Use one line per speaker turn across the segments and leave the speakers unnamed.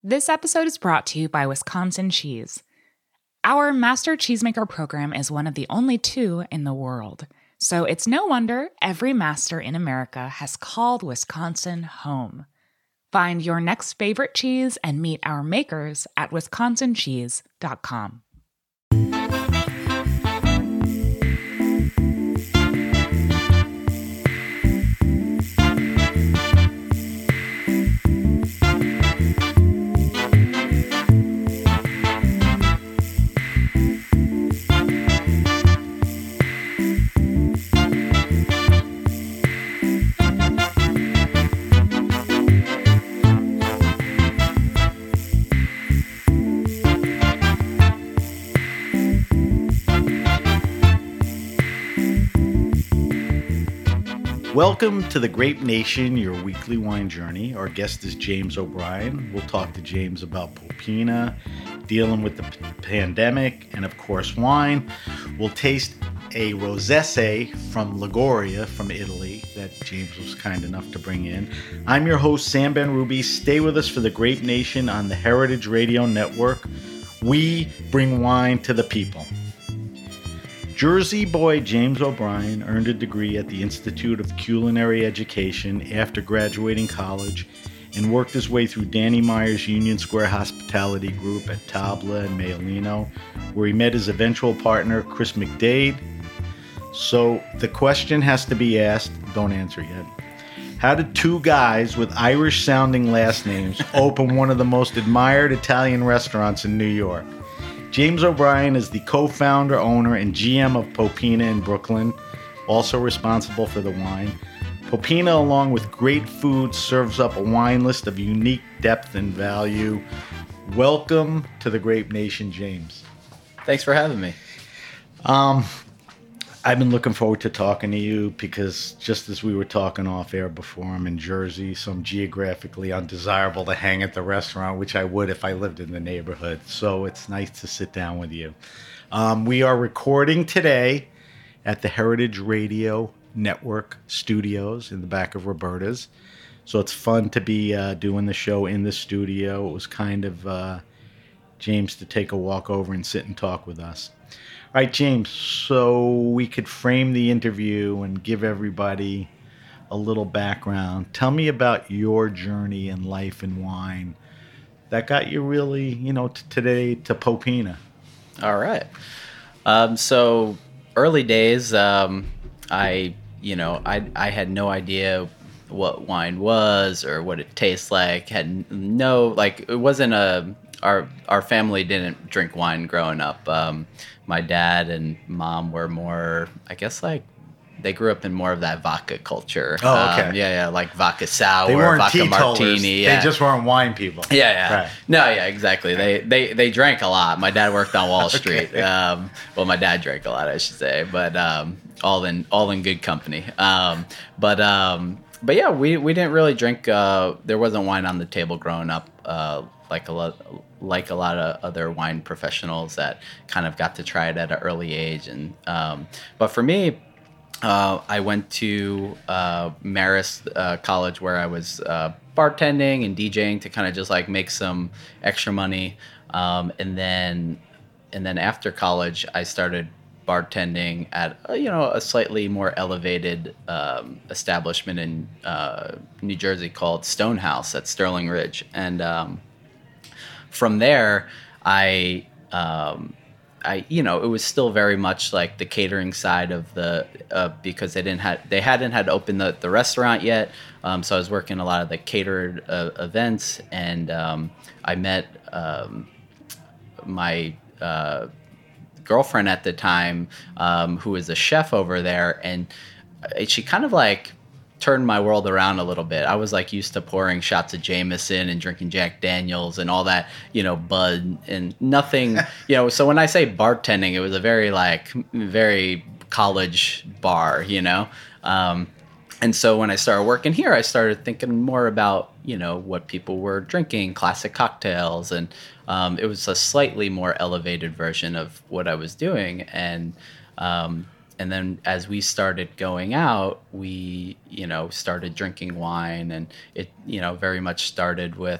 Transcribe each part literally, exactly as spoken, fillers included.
This episode is brought to you by Wisconsin Cheese. Our Master Cheesemaker program is one of the only two in the world, so it's no wonder every master in America has called Wisconsin home. Find your next favorite cheese and meet our makers at wisconsin cheese dot com.
Welcome to the Grape Nation, your weekly wine journey. Our guest is James O'Brien. We'll talk to James about Popena, dealing with the p- pandemic, and of course wine. We'll taste a Rosé from Liguria from Italy that James was kind enough to bring in. I'm your host, Sam Benrubi. Stay with us for the Grape Nation on the Heritage Radio Network. We bring wine to the people. Jersey boy James O'Brien earned a degree at the Institute of Culinary Education after graduating college and worked his way through Danny Meyer's Union Square Hospitality Group at Tabla and Mayolino, where he met his eventual partner, Chris McDade. So the question has to be asked, don't answer yet. How did two guys with Irish-sounding last names open one of the most admired Italian restaurants in New York? James O'Brien is the co-founder, owner, and G M of Popena in Brooklyn, also responsible for the wine. Popena, along with great food, serves up a wine list of unique depth and value. Welcome to the Grape Nation, James.
Thanks for having me.
Um, I've been looking forward to talking to you because just as we were talking off air before, I'm in Jersey, so I'm geographically undesirable to hang at the restaurant, which I would if I lived in the neighborhood. So it's nice to sit down with you. Um, we are recording today at the Heritage Radio Network studios in the back of Roberta's. So it's fun to be uh, doing the show in the studio. It was kind of uh, James to take a walk over and sit and talk with us. All right, James, so we could frame the interview and give everybody a little background. Tell me about your journey in life and wine that got you really, you know, t- today to Popena.
All right. Um, so early days, um, I, you know, I I had no idea what wine was or what it tastes like. Had no, like, it wasn't a, our our family didn't drink wine growing up. Um, my dad and mom were more, I guess, like, they grew up in more of that vodka culture.
Oh, okay.
Um, yeah, yeah, like vodka sour,
They weren't
vodka
teetotalers.
martini. Yeah.
They just weren't wine people.
Yeah, yeah.
Right.
No, yeah, exactly. They, they they drank a lot. My dad worked on Wall Street.
Okay.
Um, well, my dad drank a lot, I should say, but um, all in all in good company. Um, but um, but yeah, we, we didn't really drink. Uh, there wasn't wine on the table growing up. Uh, like a lot. like a lot of other wine professionals that kind of got to try it at an early age. And um, but for me, uh, I went to uh, Marist uh, College where I was uh, bartending and DJing to kind of just like make some extra money. Um, and then and then after college, I started bartending at uh, you know a slightly more elevated um, establishment in uh, New Jersey called Stonehouse at Sterling Ridge. And um, from there, I, um, I, you know, it was still very much like the catering side of the, uh, because they didn't had they hadn't had opened the, the restaurant yet. Um, so I was working a lot of the catered uh, events, and um, I met um, my uh, girlfriend at the time, um, who was a chef over there, and she kind of like turned my world around a little bit. I was like used to pouring shots of Jameson and drinking Jack Daniels and all that, you know, bud and nothing, you know. So when I say bartending, it was a very like very college bar, you know. Um, and so when I started working here, I started thinking more about, you know, what people were drinking, classic cocktails, and um, it was a slightly more elevated version of what I was doing. And um, And then as we started going out, we, you know, started drinking wine, and it, you know, very much started with,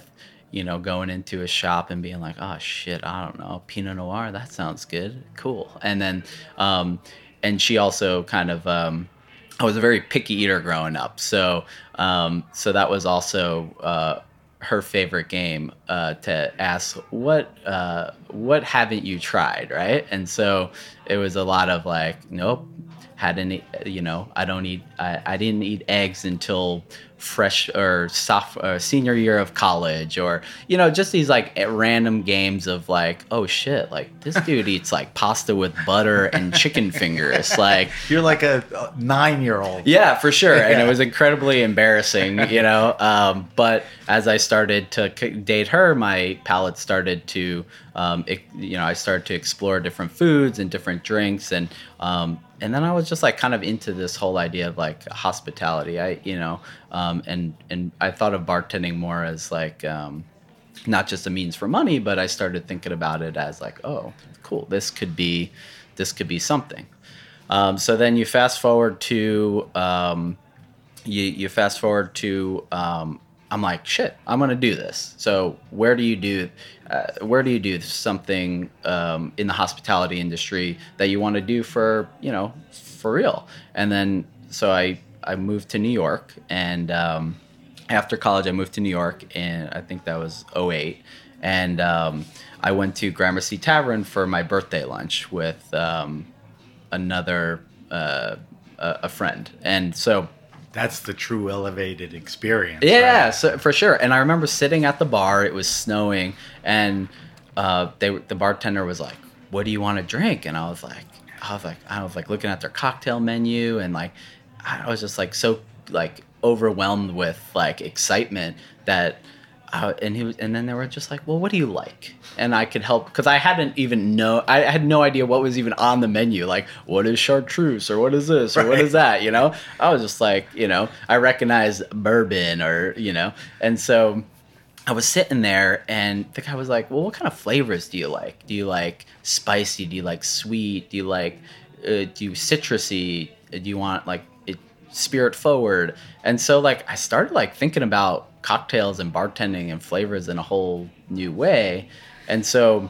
you know, going into a shop and being like, oh shit, I don't know, Pinot Noir, that sounds good, cool. And then, um, and she also kind of, um, I was a very picky eater growing up, so um, so that was also uh, her favorite game uh, to ask what uh, what haven't you tried, right? And so it was a lot of like, nope, hadn't eat, you know, I don't eat, I, I didn't eat eggs until fresh or soft or senior year of college, or you know, just these like random games of like, oh shit, like this dude eats like pasta with butter and chicken fingers. Like
you're like a, a nine-year-old.
Yeah, for sure.
Yeah.
And it was incredibly embarrassing, you know. Um, but as I started to date her, my palate started to, um, it, you know, I started to explore different foods and different drinks, and um, and then I was just like kind of into this whole idea of like hospitality. I, you know, um, and and I thought of bartending more as like um, not just a means for money, but I started thinking about it as like, oh, cool, this could be, this could be something. Um, so then you fast forward to, um, you you fast forward to, um, I'm like, shit, I'm gonna do this. So where do you do, uh, where do you do something um, in the hospitality industry that you want to do for, you know, for real? And then so I I moved to New York, and um, after college I moved to New York, and I think that was oh eight, and um, I went to Gramercy Tavern for my birthday lunch with um, another uh, a, a friend, and so.
That's the true elevated experience.
Yeah,
right?
so for sure. And I remember sitting at the bar. It was snowing, and uh, they the bartender was like, "What do you want to drink?" And I was like, I was like, I was like looking at their cocktail menu, and like, I was just like so like overwhelmed with like excitement that. Uh, and he was, and then they were just like, well, what do you like? And I could help because I hadn't even know, I had no idea what was even on the menu. Like, what is chartreuse, or what is this, or right. What is that? You know, I was just like, you know, I recognized bourbon, or you know, and so I was sitting there, and the guy was like, well, what kind of flavors do you like? Do you like spicy? Do you like sweet? Do you like, uh, do you citrusy? Do you want like it spirit forward? And so like I started like thinking about cocktails and bartending and flavors in a whole new way. And so,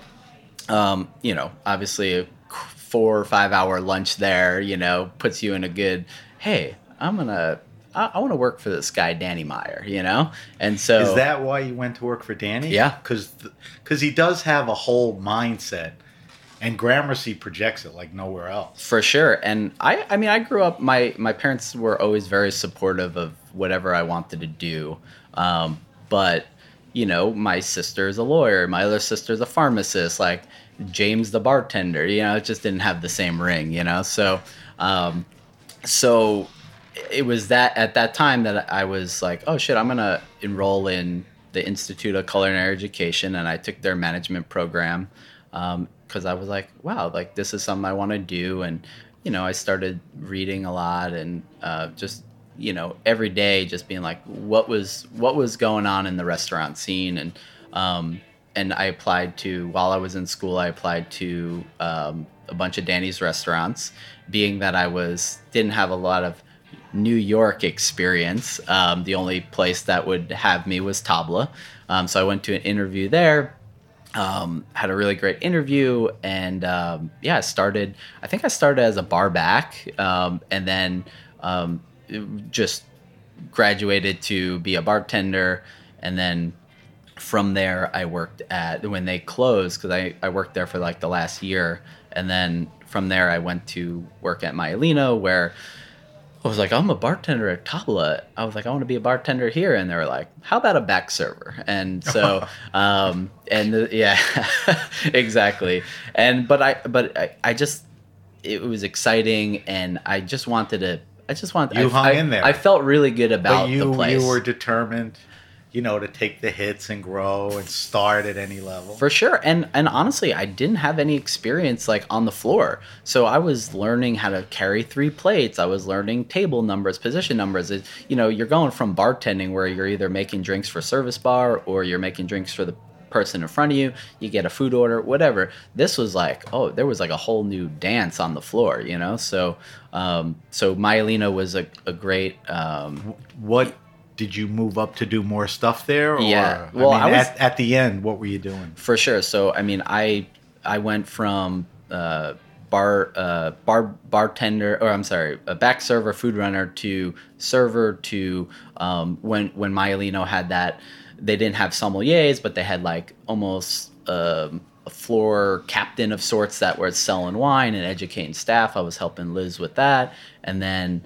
um, you know, obviously a four or five hour lunch there, you know, puts you in a good, hey, I'm going to, I, I want to work for this guy, Danny Meyer, you know? And so.
Is that why you went to work for Danny?
Yeah.
Because because he does have a whole mindset, and Gramercy projects it like nowhere else.
For sure. And I, I mean, I grew up, my, my parents were always very supportive of whatever I wanted to do. Um, but, you know, my sister's a lawyer, my other sister's a pharmacist, like James the bartender, you know, it just didn't have the same ring, you know? So, um, so it was that at that time that I was like, oh shit, I'm going to enroll in the Institute of Culinary Education. And I took their management program, um, cause I was like, wow, like this is something I want to do. And, you know, I started reading a lot, and, uh, just, you know, every day just being like, what was what was going on in the restaurant scene. And um, and I applied to, while I was in school, I applied to um, a bunch of Danny's restaurants, being that I was didn't have a lot of New York experience. Um, the only place that would have me was Tabla. Um, so I went to an interview there, um, had a really great interview, and um, yeah, started, I think I started as a bar back, um, and then um, just graduated to be a bartender. And then from there I worked at, when they closed, because I, I worked there for like the last year, and then from there I went to work at Myelino, where I was like, I'm a bartender at Tabla. I was like, I want to be a bartender here. And they were like, how about a back server? And so, um, and the, yeah, exactly. And, but I, but I, I just, it was exciting, and I just wanted to, I just wanted,
you
I,
hung
I,
in there.
I felt really good about
but you,
the place.
You were determined, you know, to take the hits and grow and start at any level.
For sure. And and honestly, I didn't have any experience like on the floor. So I was learning how to carry three plates. I was learning table numbers, position numbers. It, you know, you're going from bartending where you're either making drinks for service bar, or you're making drinks for the person in front of you, you get a food order, whatever. This was like, oh, there was like a whole new dance on the floor, you know? So um, so Myelino was a, a great... Um,
what did you move up to do more stuff there? Or,
Yeah. Well,
I mean,
I was-
at, at the end, what were you doing?
For sure. So I mean, I I went from uh, bar uh, bar bartender, or I'm sorry, a back server, food runner, to server, to um, when when Maialino had that, they didn't have sommeliers, but they had like almost um, a floor captain of sorts that were selling wine and educating staff. I was helping Liz with that, and then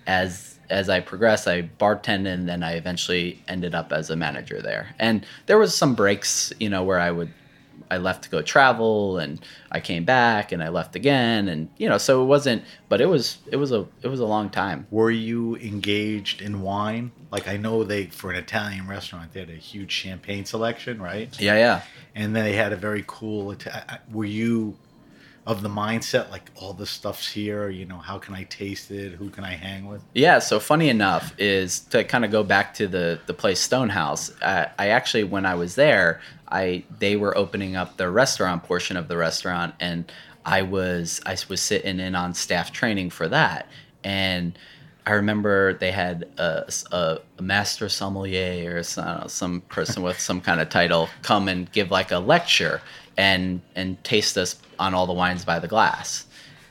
as as I progressed, I bartended, and then I eventually ended up as a manager there. And there was some breaks, you know, where I would, I left to go travel, and I came back, and I left again, and you know, so it wasn't, but it was, it was a, it was a long time.
Were you engaged in wine? Like, I know they, for an Italian restaurant, they had a huge champagne selection, right?
Yeah, yeah.
And then they had a very cool. Ita- Were you of the mindset like all this stuff's here? You know, how can I taste it? Who can I hang with?
Yeah. So funny enough is to kind of go back to the the place Stonehouse. I, I actually, when I was there, I they were opening up the restaurant portion of the restaurant, and I was I was sitting in on staff training for that, and I remember they had a, a, a master sommelier or some, some person with some kind of title come and give like a lecture and and taste us on all the wines by the glass.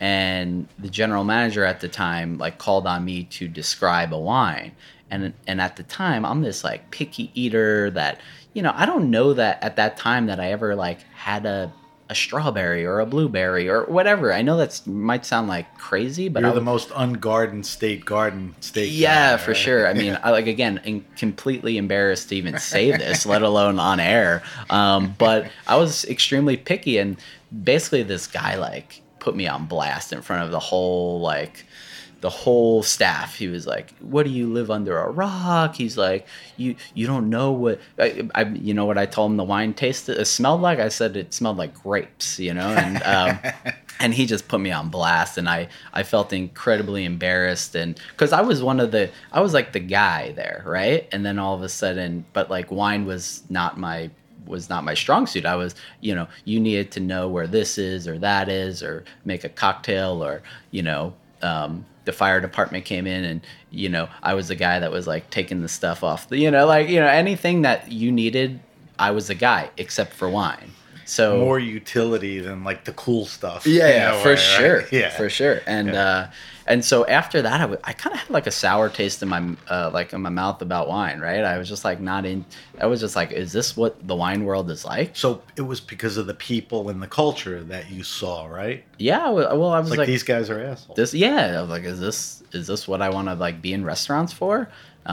And the general manager at the time like called on me to describe a wine. And and at the time, I'm this like picky eater that, you know, I don't know that at that time that I ever like had a a strawberry or a blueberry or whatever. I know that might sound like crazy, but
You're
I,
the most ungardened state garden steak.
yeah,
guy,
for
right?
sure. I mean, I like again, I'm completely embarrassed to even say this, let alone on air. Um, but I was extremely picky, and basically, this guy like put me on blast in front of the whole like the whole staff. He was like, "What do you live under a rock?" He's like, "You you don't know what I, I you know what I told him the wine tasted it smelled like." I said it smelled like grapes, you know, and um, and he just put me on blast, and I I felt incredibly embarrassed, and because I was one of the I was like the guy there, right? And then all of a sudden, but like wine was not my was not my strong suit. I was, you know, you needed to know where this is or that is, or make a cocktail, or you know. Um, the fire department came in, and you know I was the guy that was like taking the stuff off the, you know, like, you know, anything that you needed, I was the guy except for wine. So
More utility than like the cool stuff.
yeah,
you
yeah,
know,
for
right,
sure,
right? Yeah,
for sure. And
Yeah.
uh, and so after that, I, w- I kind of had like a sour taste in my uh, like in my mouth about wine, right? I was just like not in. I was just like, is this what the wine world is like?
So it was because of the people and the culture that you saw, right?
Yeah. Well, well, I was
Like,
like,
these guys are assholes.
this yeah I was like, is this is this what I want to like be in restaurants for?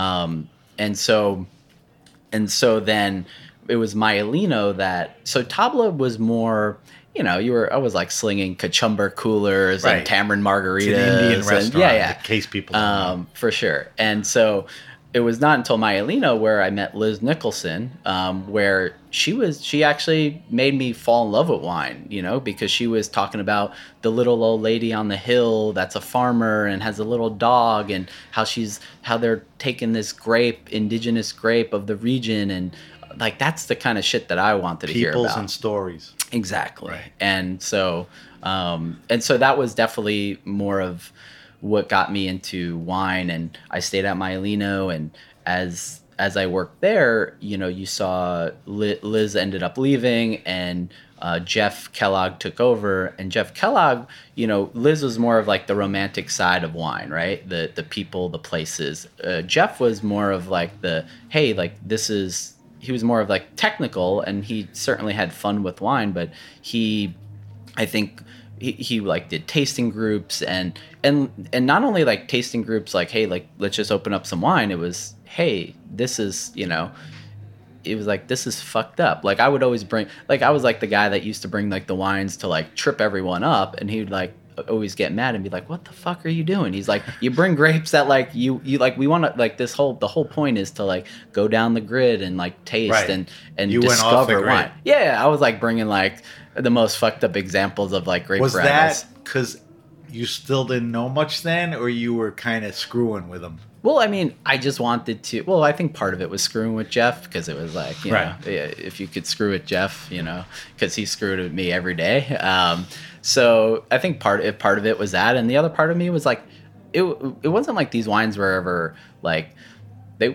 Um and so and so then it was Maialino that, so Tabla was more, you know, you were I was like slinging Kachumber coolers
Right.
and tamarind margaritas.
It's an Indian
and-
restaurant.
yeah, yeah.
In case people don't know.
Um, for sure. And so it was not until Maialino where I met Liz Nicholson, um, where she was, she actually made me fall in love with wine, you know, because she was talking about the little old lady on the hill that's a farmer and has a little dog, and how she's, how they're taking this grape, indigenous grape of the region. And like, that's the kind of shit that I wanted to hear
Peoples
about.
and stories.
Exactly.
Right.
And so, um, and so that was definitely more of what got me into wine. And I stayed at Maialino, and as as I worked there, you know, you saw Li- Liz ended up leaving, and uh, Jeff Kellogg took over. And Jeff Kellogg, you know, Liz was more of like the romantic side of wine, right? The the people, the places. Uh, Jeff was more of like the, hey, like this is. He was more of like technical, and he certainly had fun with wine, but he, I think he, he like did tasting groups, and, and, and not only like tasting groups, like, hey, like, let's just open up some wine. It was, hey, this is, you know, it was like, this is fucked up. Like, I would always bring, like, I was like the guy that used to bring like the wines to like trip everyone up, and he would like always get mad and be like, what the fuck are you doing? He's like, you bring grapes that like you you like, we want to like, this whole the whole point is to like go down the grid and like taste
Right.
and and
You went off the
discover
grid.
wine. Yeah, I was like bringing like the most fucked up examples of like grape
Was
varietals.
that because you still didn't know much then, or you were kind of screwing with them?
Well, I mean, I just wanted to. Well, I think part of it was screwing with Jeff, because it was like, you
Right.
know, yeah, if you could screw with Jeff, you know, because he screwed with me every day. Um, so I think part if part of it was that, and the other part of me was like, it it wasn't like these wines were ever like they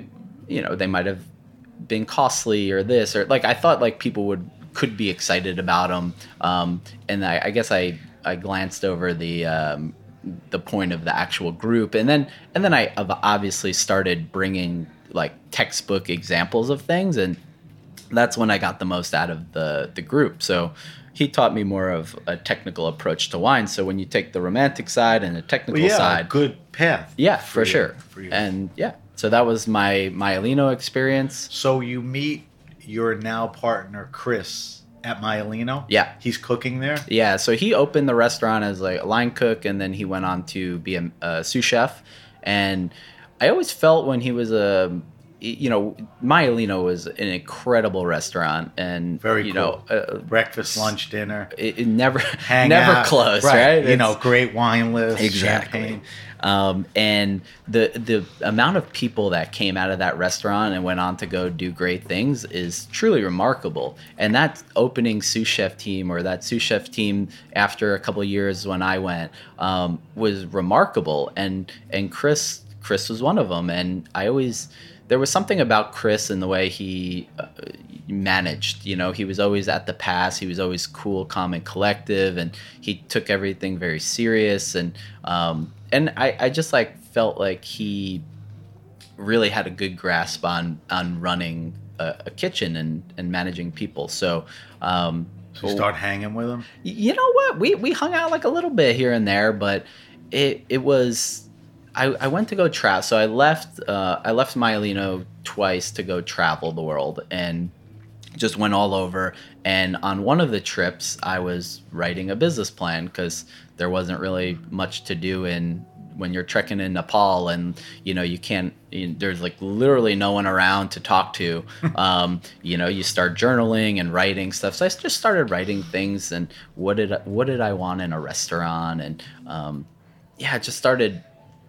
you know, they might have been costly or this or like I thought like people would could be excited about them, um, and I, I guess I I glanced over the um, the point of the actual group, and then and then I obviously started bringing like textbook examples of things, and that's when I got the most out of the the group. So he taught me more of a technical approach to wine. So when you take the romantic side and the technical
well, yeah,
side,
a good path.
yeah, for,
for
sure.
You, for you.
And yeah, so that was my Maialino experience.
So you meet your now partner Chris at Maialino.
Yeah,
he's cooking there.
Yeah, so he opened the restaurant as like a line cook, and then he went on to be a, a sous chef. And I always felt when he was a you know, Maialino was an incredible restaurant, and
very
you
cool.
know, uh,
breakfast, lunch, dinner.
It, it never,
Hang
never
out.
closed,
right?
right?
You
It's,
know, great wine list,
exactly.
champagne.
Um, and the the amount of people that came out of that restaurant and went on to go do great things is truly remarkable. And that opening sous chef team, or that sous chef team after a couple of years when I went, um, was remarkable. And and Chris Chris was one of them. And I always. There was something about Chris and the way he uh, managed. You know, he was always at the pass. He was always cool, calm, and collective, and he took everything very serious. And um, and I, I just like felt like he really had a good grasp on on running a, a kitchen and, and managing people. So. Um,
so you start hanging with him?
You know what? We we hung out like a little bit here and there, but it it was. I, I went to go travel. So I left uh, I left Maialino twice to go travel the world, and just went all over. And on one of the trips, I was writing a business plan because there wasn't really much to do in when you're trekking in Nepal, and you know you can't. You, there's like literally no one around to talk to. um, you know, you start journaling and writing stuff. So I just started writing things, and what did I, what did I want in a restaurant, and um, yeah, just started.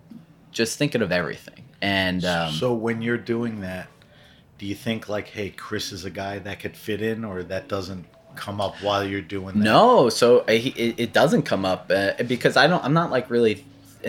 Just thinking of everything. And um,
so when you're doing that, do you think like, hey, Chris is a guy that could fit in, or that doesn't come up while you're doing that?
No, so I, it, it doesn't come up uh, because I don't. I'm not like really.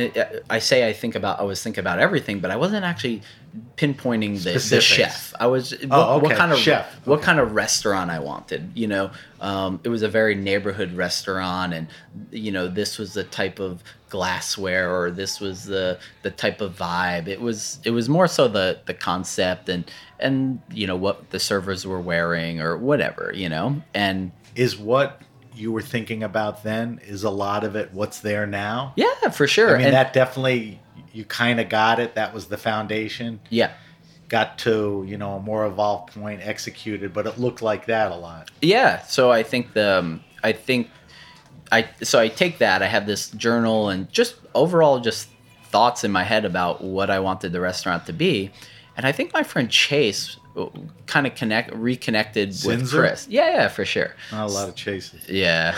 I say I think about. I was thinking about everything, but I wasn't actually pinpointing the, the chef. I was what,
oh, okay.
what kind of
chef.
What
okay.
kind of restaurant I wanted. You know, um, it was a very neighborhood restaurant, and you know, this was the type of glassware, or this was the the type of vibe. It was it was more so the the concept and and you know what the servers were wearing or whatever. You know, and
is what you were thinking about then, is a lot of it what's there now?
Yeah, for sure.
I mean,
and,
that definitely, you kind of got it. That was the foundation.
Yeah.
Got to, you know, a more evolved point, executed, but it looked like that a lot.
Yeah. So I think the, um, I think I, so I take that, I have this journal and just overall just thoughts in my head about what I wanted the restaurant to be. And I think my friend Chase kind of connect reconnected
Sinzer?
with Chris. Yeah, yeah, for sure.
Not a lot of chases.
Yeah.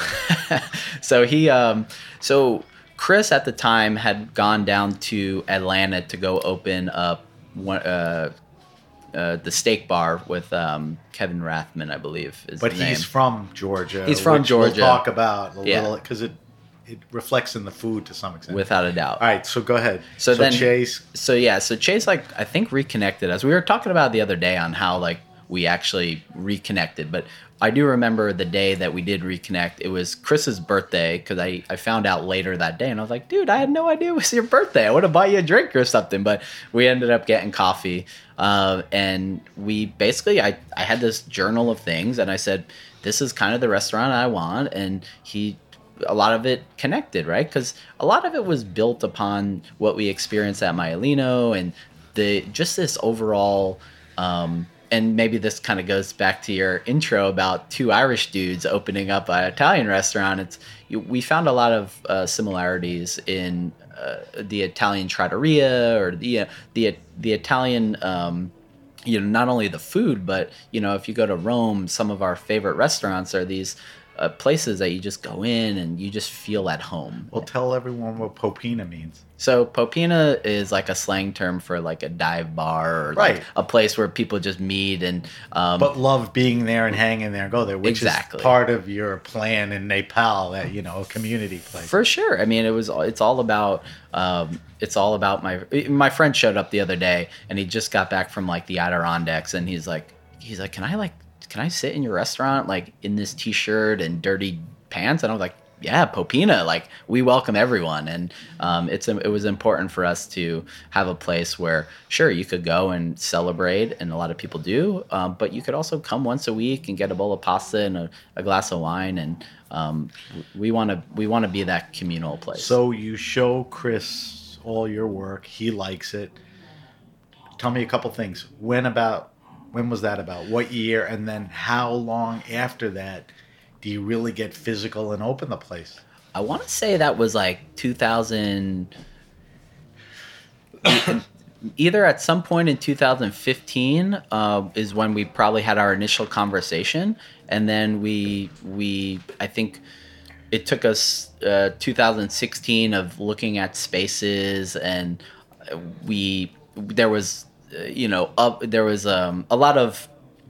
so he, um, so Chris at the time had gone down to Atlanta to go open up one, uh, uh, the steak bar with um, Kevin Rathman, I believe is
But
his name.
he's from Georgia.
He's from
which
Georgia.
We'll talk about a
Yeah.
little because it it reflects in the food to some extent.
Without a doubt.
All right, so go ahead.
So,
So,
then
Chase.
So yeah, so Chase like I think reconnected us. We were talking about the other day on how like we actually reconnected, but I do remember the day that we did reconnect. It was Chris's birthday because I, I found out later that day, and I was like, dude, I had no idea it was your birthday. I would have bought you a drink or something, but we ended up getting coffee, uh, and we basically I, I had this journal of things, and I said, this is kind of the restaurant I want, and he. A lot of it connected, right? Because a lot of it was built upon what we experienced at Maialino and the just this overall, um, and maybe this kind of goes back to your intro about two Irish dudes opening up an Italian restaurant. It's you, we found a lot of uh, similarities in uh, the Italian trattoria or the uh, the the Italian. Um, you know, not only the food, but you know, if you go to Rome, some of our favorite restaurants are these. uh, places that you just go in and you just feel at home.
Well, tell everyone what Popina means.
So Popina is like a slang term for like a dive bar or
Right.
like a place where people just meet and um,
But love being there and hanging there and go there, which
Exactly.
is part of your plan in Nepal, that, you know, a community place.
For sure. I mean, it was. It's all about. Um, it's all about my. My friend showed up the other day, and he just got back from like the Adirondacks, and he's like, he's like, can I like, can I sit in your restaurant like in this t-shirt and dirty pants? And I was like, yeah, Popina. Like, we welcome everyone, and um, it's it was important for us to have a place where, sure, you could go and celebrate, and a lot of people do, um, but you could also come once a week and get a bowl of pasta and a, a glass of wine, and um, we want to we want to be that communal place.
So you show Chris all your work. He likes it. Tell me a couple things. When about? When was that about? What year? And then how long after that do you really get physical and open the place?
I want to say that was like two thousand. Either at some point in two thousand fifteen uh, is when we probably had our initial conversation, and then we we I think it took us uh, two thousand sixteen of looking at spaces, and we there was uh, you know up there was um, a lot of,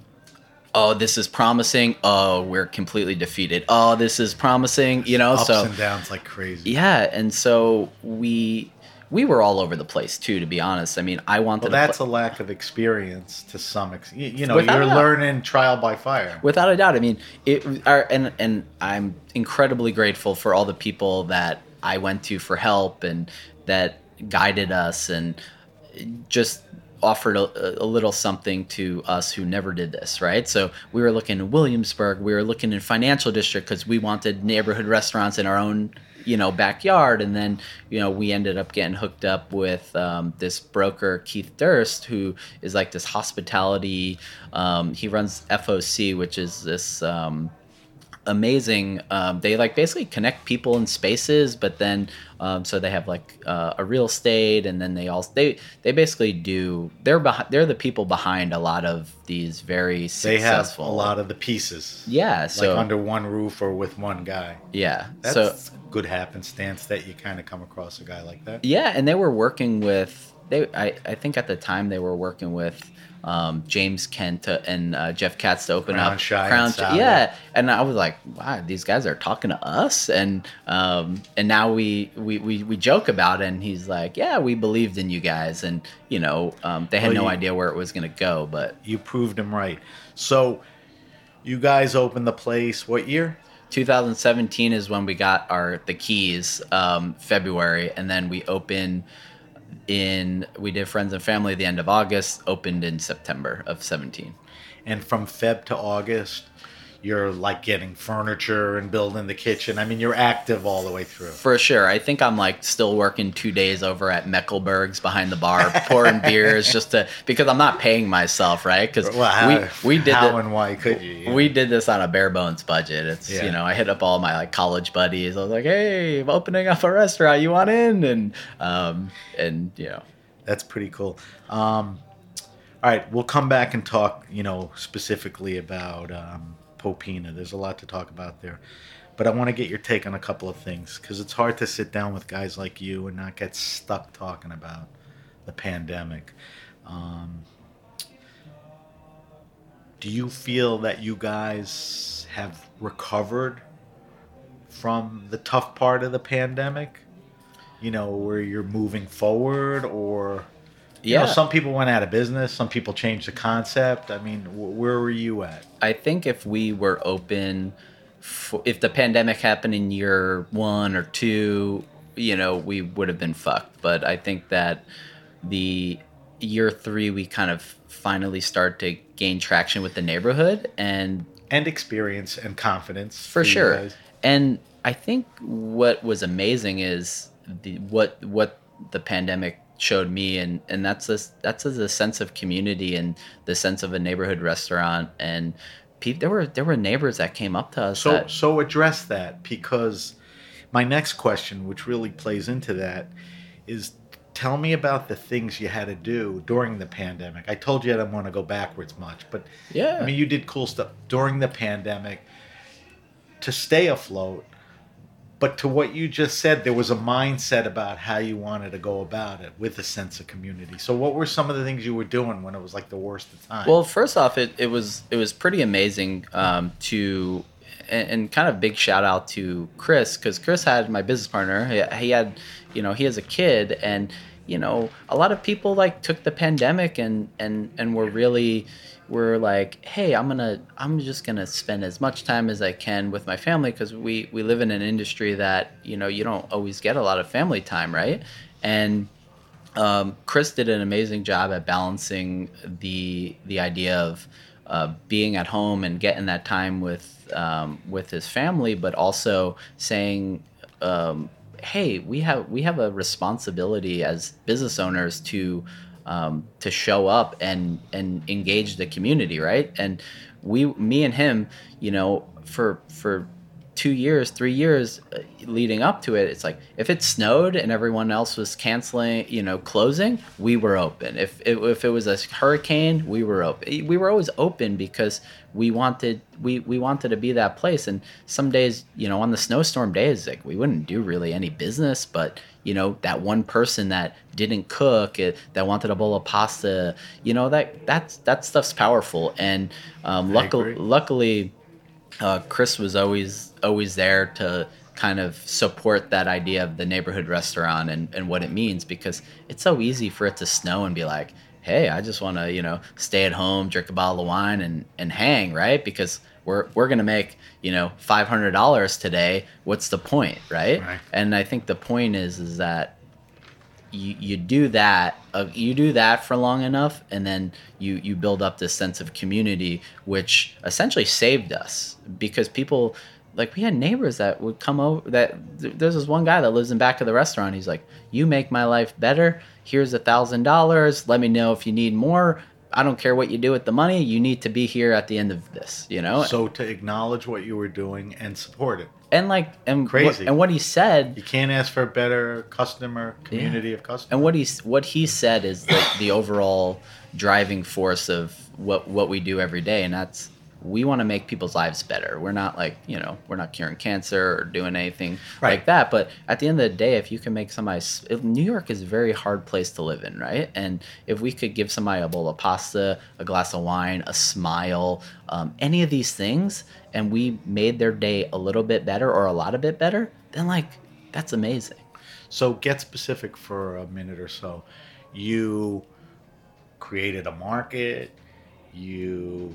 oh, this is promising, oh, we're completely defeated, oh, this is promising, you know.
Ups
so
and downs like crazy.
yeah, and so we we were all over the place too, to be honest. I mean, I wanted
Well,
to
that's
pl-
a lack of experience to some extent. You, you know,
Without
you're
a doubt.
learning trial by fire.
without a doubt. I mean, it our, and and I'm incredibly grateful for all the people that I went to for help and that guided us and just offered a, a little something to us who never did this, right? So we were looking in Williamsburg, we were looking in Financial District because we wanted neighborhood restaurants in our own, you know, backyard. And then, you know, we ended up getting hooked up with um, this broker, Keith Durst, who is like this hospitality. Um, he runs F O C, which is this um, amazing. Um, they like basically connect people in spaces, but then um, so they have like uh, a real estate, and then they also they they basically do. They're behind. They're the people behind a lot of these very
They have
successful.
a lot of the pieces.
Yeah. So
like under one roof or with one guy.
yeah.
That's
so
good happenstance that you kind of come across a guy like that.
yeah, and they were working with. They I I think at the time they were working with. Um, James Kent uh, and uh, Jeff Katz to open
Crown
up
Shy
Crown
and
Shy-
Sour.
yeah, and I was like, wow, these guys are talking to us, and um, and now we, we we we joke about it, and he's like, yeah, we believed in you guys, and you know, um, they had
Well,
no
you-
idea where it was gonna go, but
You proved him right. So you guys opened the place what year?
two thousand seventeen is when we got our the keys, um, February, and then we opened in we did Friends and Family at the end of August, opened in September of seventeen.
And from Feb to August, you're like getting furniture and building the kitchen. I mean, you're active all the way through.
For sure. I think I'm like still working two days over at Meckelberg's behind the bar, pouring beers just to, because I'm not paying myself, right? Because
Well, how,
we, we did
how
the-
and why could you? you know?
we did this on a bare bones budget. It's,
Yeah.
you know, I hit up all my like college buddies. I was like, hey, I'm opening up a restaurant. You want in? And, um, and, you know,
That's pretty cool. Um, all right, we'll come back and talk, you know, specifically about um, Popina. There's a lot to talk about there. But I want to get your take on a couple of things, because it's hard to sit down with guys like you and not get stuck talking about the pandemic. Um, do you feel that you guys have recovered from the tough part of the pandemic? You know, where you're moving forward, or you
yeah.
know, some people went out of business, some people changed the concept. I mean, wh- where were you at?
I think if we were open, for, if the pandemic happened in year one or two, you know, we would have been fucked. But I think that the year three, we kind of finally start to gain traction with the neighborhood, and
And experience and confidence.
for
you
sure.
guys.
And I think what was amazing is the what what the pandemic showed me, and and that's this that's a sense of community and the sense of a neighborhood restaurant. And people, there were there were neighbors that came up to us.
So,
that,
so address that, because my next question, which really plays into that, is tell me about the things you had to do during the pandemic. I told you I didn't want to go backwards much, but
yeah,
I mean, you did cool stuff during the pandemic to stay afloat. But to what you just said, there was a mindset about how you wanted to go about it with a sense of community. So what were some of the things you were doing when it was like the worst of time?
Well, first off, it, it was it was pretty amazing um, to, and, and kind of big shout out to Chris, because Chris had my business partner. He, he had, you know, he has a kid, and you know, a lot of people like took the pandemic and and and were really. We're like, hey, I'm gonna, I'm just gonna spend as much time as I can with my family, because we we live in an industry that, you know, you don't always get a lot of family time, right? And um, Chris did an amazing job at balancing the the idea of uh, being at home and getting that time with um, with his family, but also saying, um, hey, we have we have a responsibility as business owners to. Um, to show up and and engage the community, right? And we, me and him, you know, for for two years, three years uh, leading up to it, it's like if it snowed and everyone else was canceling, you know, closing, we were open. If it, if it was a hurricane, we were open. We were always open because we wanted we we wanted to be that place. And some days, you know, on the snowstorm days, like we wouldn't do really any business, but you know, that one person that didn't cook, it, that wanted a bowl of pasta, you know, that that's that stuff's powerful. And um, luckily, luckily, uh, Chris was always always there to kind of support that idea of the neighborhood restaurant and, and what it means, because it's so easy for it to snow and be like, hey, I just want to, you know, stay at home, drink a bottle of wine and, and hang, right? Because we're we're going to make, you know, five hundred dollars today. What's the point, right? right? And I think the point is is that you you do that, uh, you do that for long enough, and then you, you build up this sense of community, which essentially saved us, because people, like we had neighbors that would come over, that there's this one guy that lives in back of the restaurant. He's like, you make my life better. Here's a thousand dollars. Let me know if you need more. I don't care what you do with the money. You need to be here at the end of this, you know?
So to acknowledge what you were doing and support it.
And like, and
crazy.
What, and what he said,
you can't ask for a better customer community yeah. of customers.
And what he what he said is the, the overall driving force of what what we do every day, and that's, we want to make people's lives better. We're not like, you know, we're not curing cancer or doing anything right. like that. But at the end of the day, if you can make somebody, if New York is a very hard place to live in, right? And if we could give somebody a bowl of pasta, a glass of wine, a smile, um, any of these things, and we made their day a little bit better or a lot of bit better, then like, that's amazing.
So get specific for a minute or so. You created a market, you...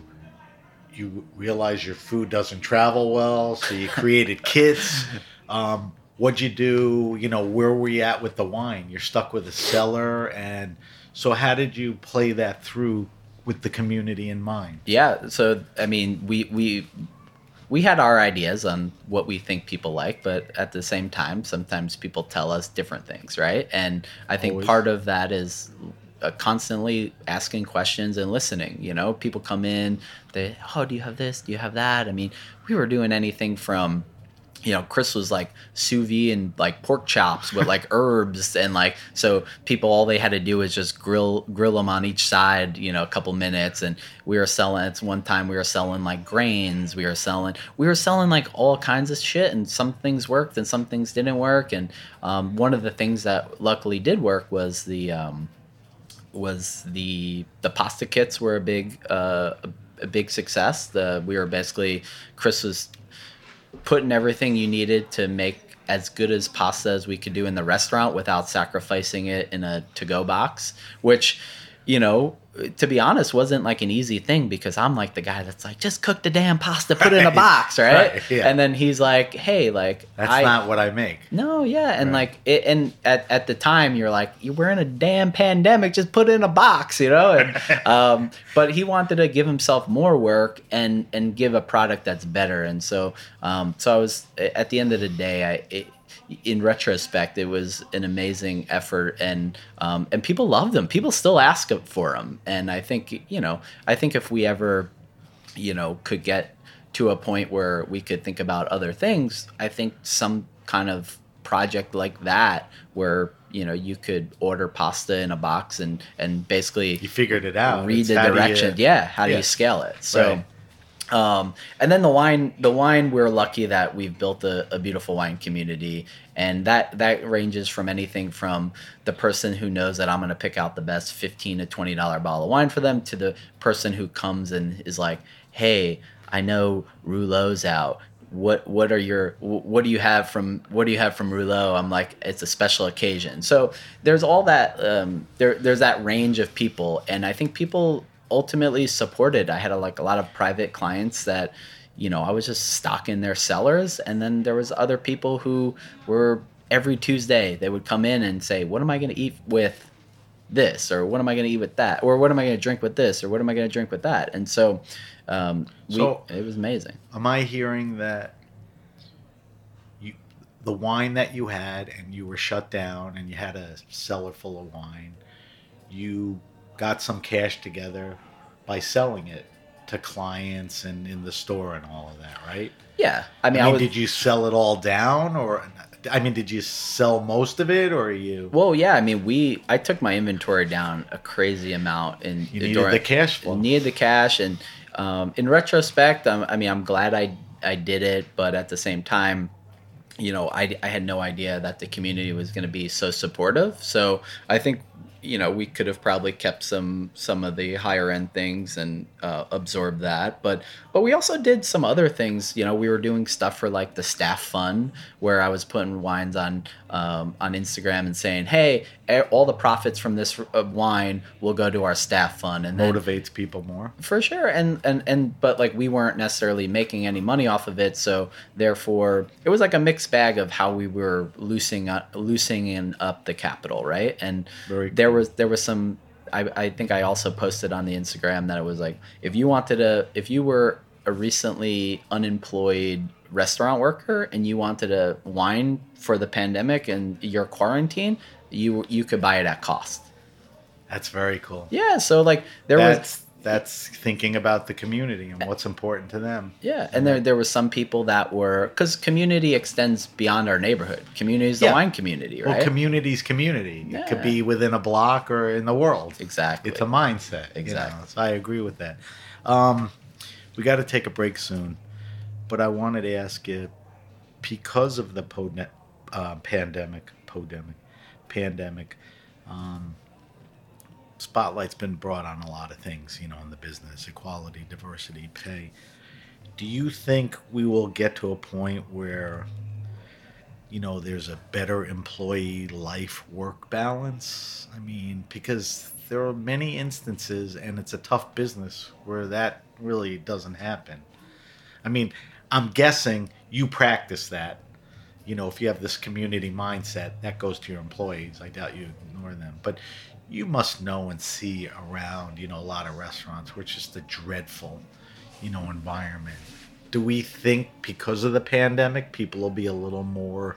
you realize your food doesn't travel well, so you created kits. Um, what'd you do? You know, where were you at with the wine? You're stuck with a cellar. And so how did you play that through with the community in mind?
Yeah. So, I mean, we, we, we had our ideas on what we think people like, but at the same time, sometimes people tell us different things, right? And I think Always. part of that is Uh, constantly asking questions and listening. You know, people come in, they, oh, do you have this? Do you have that? I mean, we were doing anything from, you know, Chris was like sous vide and like pork chops with like herbs, and like, so people, all they had to do was just grill grill them on each side, you know, a couple minutes. And we were selling, it's one time we were selling like grains, we were selling we were selling like all kinds of shit, and some things worked and some things didn't work. And um, one of the things that luckily did work was the um was the the pasta kits were a big uh, a, a big success. The we were basically, Chris was putting everything you needed to make as good as pasta as we could do in the restaurant without sacrificing it in a to-go box, which, you know, to be honest, wasn't like an easy thing, because I'm like the guy that's like, just cook the damn pasta, put it in a box, right? right yeah. And then he's like, hey, like,
that's
I,
not what I make.
No, yeah, and right. like, it, and at at the time, you're like, we're in a damn pandemic, just put it in a box, you know. And um, but he wanted to give himself more work and and give a product that's better, and so um, so I was, at the end of the day, I. It, in retrospect, it was an amazing effort, and um, and people loved them. People still ask for them, and I think, you know, I think if we ever, you know, could get to a point where we could think about other things, I think some kind of project like that, where, you know, you could order pasta in a box and and basically
you figured it out,
read
it's
the directions. You, yeah, how do
yeah.
you scale it? So.
Right.
Um, and then the wine, the wine, we're lucky that we've built a, a beautiful wine community, and that that ranges from anything from the person who knows that I'm going to pick out the best fifteen to twenty dollar bottle of wine for them, to the person who comes and is like, "Hey, I know Rouleau's out. What what are your what do you have from what do you have from Rouleau?" I'm like, "It's a special occasion." So there's all that um, there there's that range of people, and I think people ultimately supported. I had a, like a lot of private clients that, you know, I was just stocking their cellars, and then there was other people who were every Tuesday they would come in and say, "What am I going to eat with this?" or "What am I going to eat with that?" or "What am I going to drink with this?" or "What am I going to drink with that?" And so, um, we,
So-
it was amazing.
Am I hearing that you, the wine that you had, and you were shut down, and you had a cellar full of wine, you got some cash together by selling it to clients and in the store and all of that, right?
Yeah, I mean,
I
I,
mean,
was.
did you sell it all down, or I mean, did you sell most of it, or you?
Well, yeah, I mean, we. I took my inventory down a crazy amount, and
You needed the cash flow.
Needed the cash, and um, in retrospect, I'm, I mean, I'm glad I I did it, but at the same time, you know, I I had no idea that the community was going to be so supportive. So I think, you know, we could have probably kept some some of the higher end things and uh, absorbed that, but but we also did some other things. You know, we were doing stuff for like the staff fund, where I was putting wines on um, on Instagram and saying, "Hey, e- all the profits from this uh, wine will go to our staff fund," and then,
Motivates people more.
for sure. And, and, and, but like we weren't necessarily making any money off of it. So therefore it was like a mixed bag of how we were loosening up, loosening up the capital. Right. And
Very
there was, there was some, I, I think I also posted on the Instagram that it was like, if you wanted to, if you were a recently unemployed restaurant worker and you wanted a wine for the pandemic and your quarantine, you, you could buy it at cost.
That's very cool.
Yeah. So like there was,
That's that's thinking about the community and what's important to them.
yeah, and there there was some people that were, because community extends beyond our neighborhood. Community is the
Yeah.
wine community, right?
Well, community's community. It could
Yeah.
be within a block or in the world.
Exactly.
It's a mindset. you know,
Exactly.
so I agree with that. Um, we got to take a break soon, but I wanted to ask you, because of the pode- uh, pandemic, pandemic, pandemic, um, spotlight's been brought on a lot of things, you know, in the business: equality, diversity, pay. Do you think we will get to a point where, you know, there's a better employee life work balance? I mean, because there are many instances, and it's a tough business, where that really doesn't happen. I mean, I'm guessing you practice that. You know, if you have this community mindset, that goes to your employees. I doubt you ignore them. But you must know and see around, you know, a lot of restaurants where it's just a dreadful, you know, environment. Do we think because of the pandemic, people will be a little more,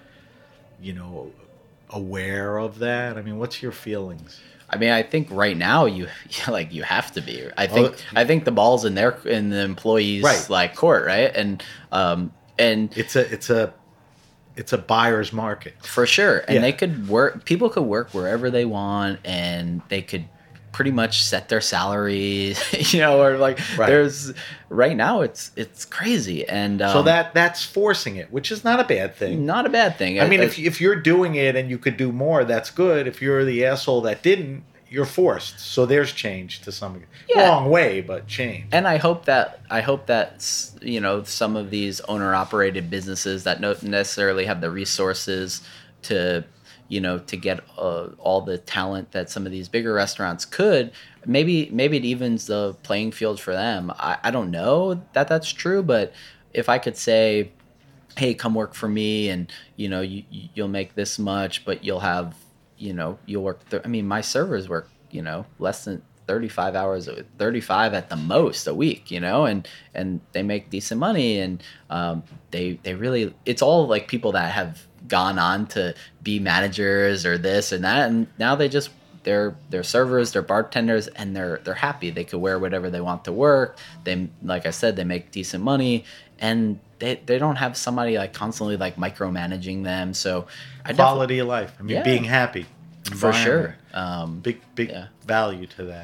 you know, aware of that? I mean, what's your feelings?
I mean, I think right now you like you have to be. I think
Oh,
I think the ball's in their in the employees'
Right.
like court, right? And um and
It's a it's a it's a buyer's market.
for sure, and
Yeah.
they could work. People could work wherever they want, and they could pretty much set their salaries, you know, or like
Right.
there's right now it's it's crazy, and um,
So that that's forcing it, which is not a bad thing.
not a bad thing.
I mean,
I-
if if you're doing it and you could do more, that's good. If you're the asshole that didn't, you're forced. So there's change to some
Yeah.
wrong way, but change.
And I hope that I hope that s- you know, some of these owner operated businesses that don't necessarily have the resources to, you know, to get uh, all the talent that some of these bigger restaurants could, maybe maybe it evens the playing field for them. I, I don't know that that's true, but if I could say, hey, come work for me, and you know, you you'll make this much, but you'll have, you know, you'll work. Th- I mean, my servers work, you know, less than thirty-five hours, thirty-five at the most a week, you know, and and they make decent money, and um, they they really, it's all like people that have gone on to be managers or this and that, and now they just they're they're servers, they're bartenders, and they're they're happy. They could wear whatever they want to work. They, like I said, they make decent money, and they they don't have somebody like constantly like micromanaging them. So I definitely,
Quality of life. I mean,
Yeah.
being happy.
for sure.
Environment.
Um,
Big big
Yeah.
value to that.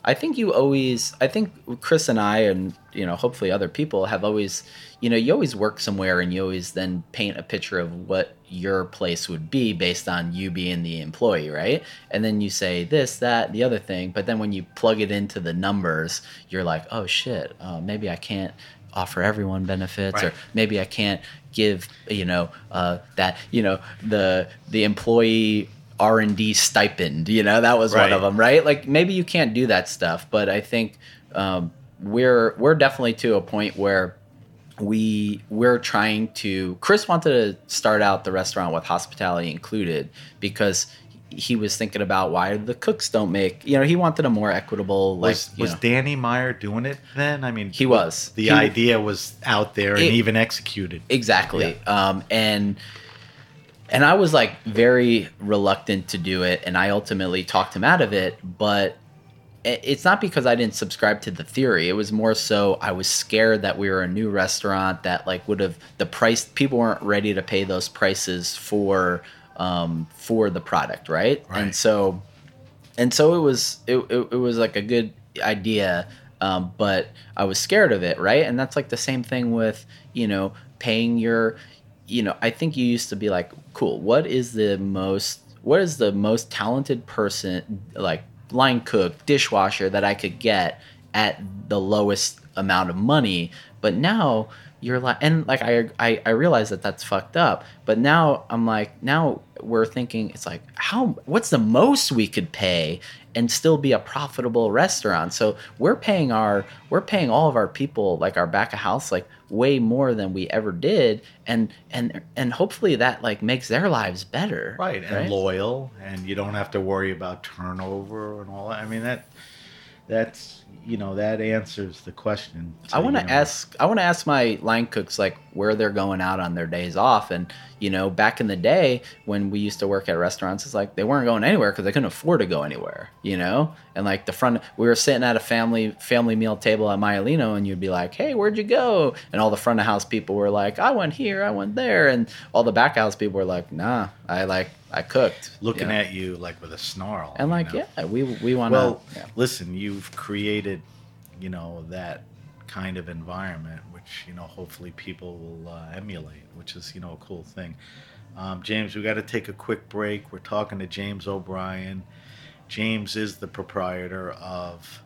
I think you always, I think Chris and I, and you know, hopefully other people have always, you know, you always work somewhere, and you always then paint a picture of what your place would be based on you being the employee, right? And then you say this, that, the other thing, but then when you plug it into the numbers, you're like, oh shit, uh, maybe I can't offer everyone benefits,
right.
or maybe I can't give, you know, uh, that, you know, the the employee R and D stipend, you know, that was
right.
one of them, right? Like maybe you can't do that stuff, but I think um, we're we're definitely to a point where we we're trying to. Chris wanted to start out the restaurant with hospitality included because he was thinking about why the cooks don't make, you know, he wanted a more equitable, like,
was,
you
was
know,
Danny Meyer doing it then? I mean,
he was.
The
he,
idea was out there and
it,
even executed.
Exactly.
Yeah.
Um, and and I was like very reluctant to do it, and I ultimately talked him out of it, but it's not because I didn't subscribe to the theory. It was more so I was scared that we were a new restaurant that like would have the price, people weren't ready to pay those prices for um, for the product, right?
right?
And so and so it was it, it, it was like a good idea, um, but I was scared of it, right? And that's like the same thing with, you know, paying your, you know, I think you used to be like, cool, what is the most what is the most talented person, like line cook, dishwasher that I could get at the lowest amount of money? But now you're like, and like I, I I realize that that's fucked up, but now I'm like, now we're thinking it's like, how what's the most we could pay and still be a profitable restaurant? So we're paying our we're paying all of our people, like our back of house, like way more than we ever did, and and and hopefully that like makes their lives better,
right? And
right?
loyal, and you don't have to worry about turnover and all that. I mean, that that's, you know, that answers the question. So,
I want to
you know,
ask I want to ask my line cooks like where they're going out on their days off. And you know, back in the day when we used to work at restaurants, it's like they weren't going anywhere because they couldn't afford to go anywhere, you know. And like the front, we were sitting at a family family meal table at Maialino, and you'd be like, hey, where'd you go? And all the front of house people were like, I went here, I went there. And all the back house people were like, nah, I like I cooked,
looking
you know?
at you like with a snarl,
And like,
you know?
yeah, we we want to.
Well,
yeah.
listen, you've created, you know, that kind of environment, which, you know, hopefully people will uh, emulate, which is, you know, a cool thing. Um, James, we got to take a quick break. We're talking to James O'Brien. James is the proprietor of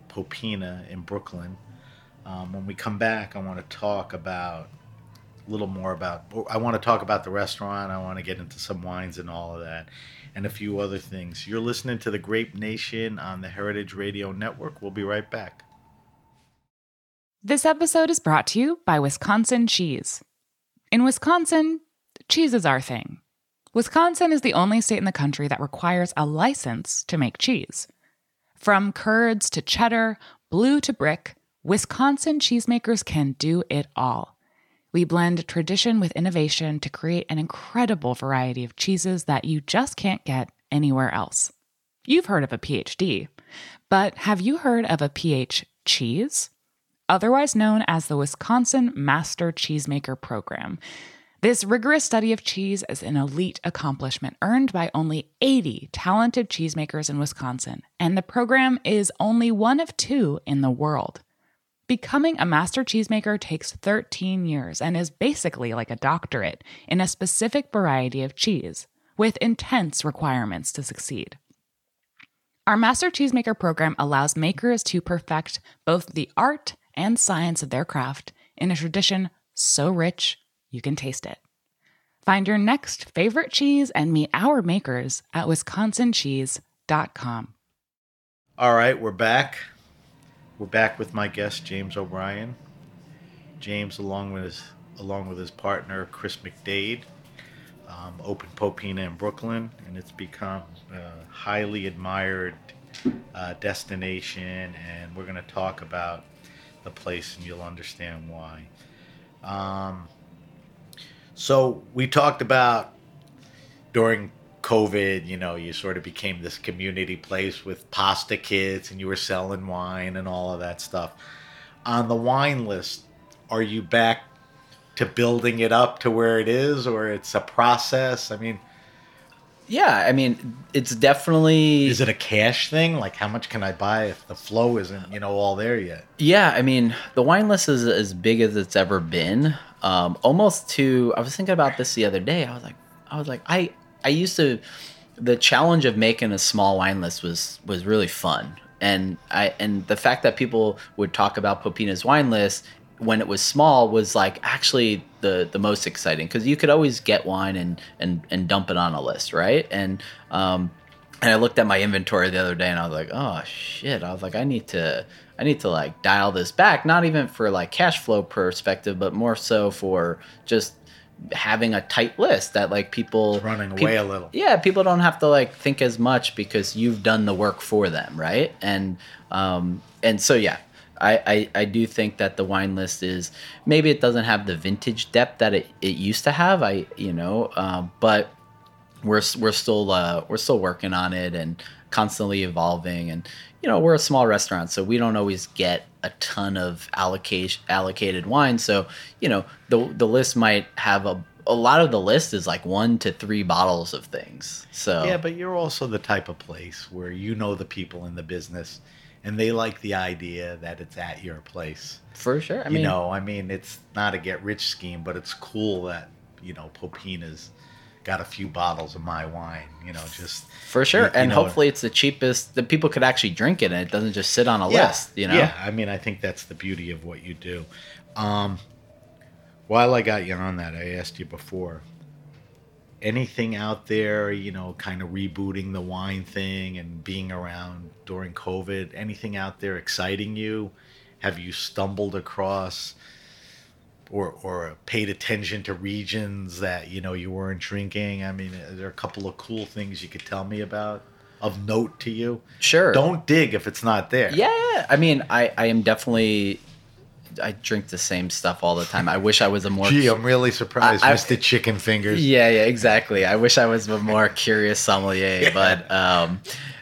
Popina in Brooklyn. Um, when we come back, I want to talk about a little more about, I want to talk about the restaurant. I want to get into some wines and all of that, and a few other things. You're listening to The Grape Nation on the Heritage Radio Network. We'll be right back.
This episode is brought to you by Wisconsin Cheese. In Wisconsin, cheese is our thing. Wisconsin is the only state in the country that requires a license to make cheese. From curds to cheddar, blue to brick, Wisconsin cheesemakers can do it all. We blend tradition with innovation to create an incredible variety of cheeses that you just can't get anywhere else. You've heard of a P H D, but have you heard of a P H cheese? Otherwise known as the Wisconsin Master Cheesemaker Program. This rigorous study of cheese is an elite accomplishment earned by only eighty talented cheesemakers in Wisconsin, and the program is only one of two in the world. Becoming a master cheesemaker takes thirteen years and is basically like a doctorate in a specific variety of cheese, with intense requirements to succeed. Our Master Cheesemaker program allows makers to perfect both the art and science of their craft in a tradition so rich you can taste it. Find your next favorite cheese and meet our makers at wisconsin cheese dot com.
All right, we're back. We're back with my guest, James O'Brien. James, along with his, along with his partner, Chris McDade, um, opened Popina in Brooklyn, and it's become a highly admired uh, destination, and we're going to talk about the place, and you'll understand why. Um, so we talked about during COVID, you know, you sort of became this community place with pasta kits, and you were selling wine and all of that stuff. On the wine list, are you back to building it up to where it is, or it's a process? I mean,
Yeah, I mean, it's definitely...
Is it a cash thing? Like, how much can I buy if the flow isn't, you know, all there yet?
Yeah, I mean, the wine list is as big as it's ever been. Um, almost to... I was thinking about this the other day. I was like, I was like, I, I used to... The challenge of making a small wine list was was really fun. And I and the fact that people would talk about Popina's wine list when it was small was like actually the the most exciting, because you could always get wine and and and dump it on a list, right? And um and I looked at my inventory the other day and I was like, oh shit, I was like, I need to I need to like dial this back, not even for like cash flow perspective, but more so for just having a tight list that like people
it's running
people,
away a little.
Yeah, people don't have to like think as much because you've done the work for them, right? And um and so yeah, I, I, I do think that the wine list is, maybe it doesn't have the vintage depth that it, it used to have. I you know, um, but we're we're still uh, we're still working on it and constantly evolving. And you know, we're a small restaurant, so we don't always get a ton of allocation allocated wine. So you know, the the list might have a a lot of the list is like one to three bottles of things. So
yeah, but you're also the type of place where you know the people in the business. And they like the idea that it's at your place.
For sure. I
you
mean,
know, I mean, it's not a get-rich scheme, but it's cool that, you know, Popina's got a few bottles of my wine, you know, just...
For sure.
You,
and
you know,
hopefully it's the cheapest, that people could actually drink it and it doesn't just sit on a
yeah,
list, you know?
Yeah, I mean, I think that's the beauty of what you do. Um, while I got you on that, I asked you before, anything out there, you know, kind of rebooting the wine thing and being around during COVID, anything out there exciting you? Have you stumbled across or or paid attention to regions that, you know, you weren't drinking? I mean, are there a couple of cool things you could tell me about of note to you?
Sure.
Don't dig if it's not there.
Yeah, yeah. I mean, I, I am definitely... I drink the same stuff all the time. I wish I was a more...
Gee, I'm really surprised,
I, I,
Mister Chicken Fingers.
Yeah, yeah, exactly. I wish I was a more curious sommelier. Yeah. But um,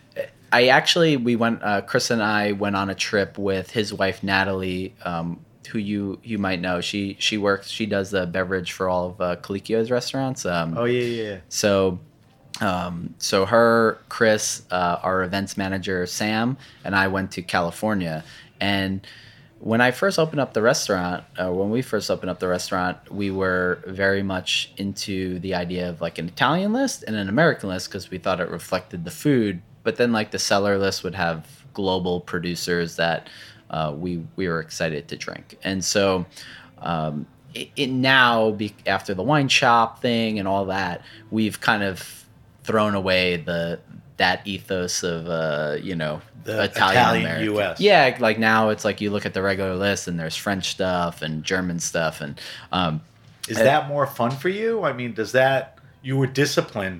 I actually, we went, uh, Chris and I went on a trip with his wife, Natalie, um, who you you might know. She she works, she does the beverage for all of uh, Colicchio's restaurants. Um,
oh, yeah, yeah.
So... Um, so her, Chris, uh, our events manager, Sam, and I went to California. And when I first opened up the restaurant, uh, when we first opened up the restaurant, we were very much into the idea of like an Italian list and an American list because we thought it reflected the food. But then like the cellar list would have global producers that uh, we we were excited to drink. And so um, it, it now, be, after the wine shop thing and all that, we've kind of thrown away the that ethos of uh you know
the
Italian,
Italian U S.
Yeah, like now it's like you look at the regular list and there's French stuff and German stuff. And um
is that more fun for you? I mean, does that, you were disciplined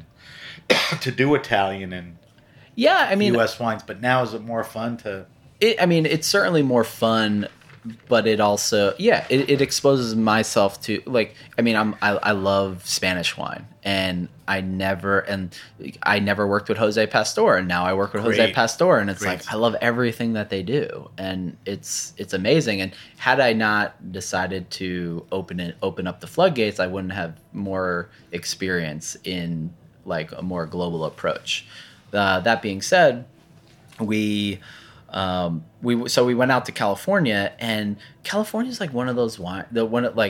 to do Italian and
yeah, I mean
U S wines, but now is it more fun to
it, I mean, it's certainly more fun, but it also, yeah, it, it exposes myself to, like, I mean, I'm, I, I love Spanish wine, and I never, and I never worked with Jose Pastor, and now I work with
Great.
Jose Pastor, and it's
Great.
like, I love everything that they do, and it's, it's amazing. And had I not decided to open it, open up the floodgates, I wouldn't have more experience in, like, a more global approach. Uh, that being said, we... Um, we so we went out to California, and California is like one of those wine, the one like,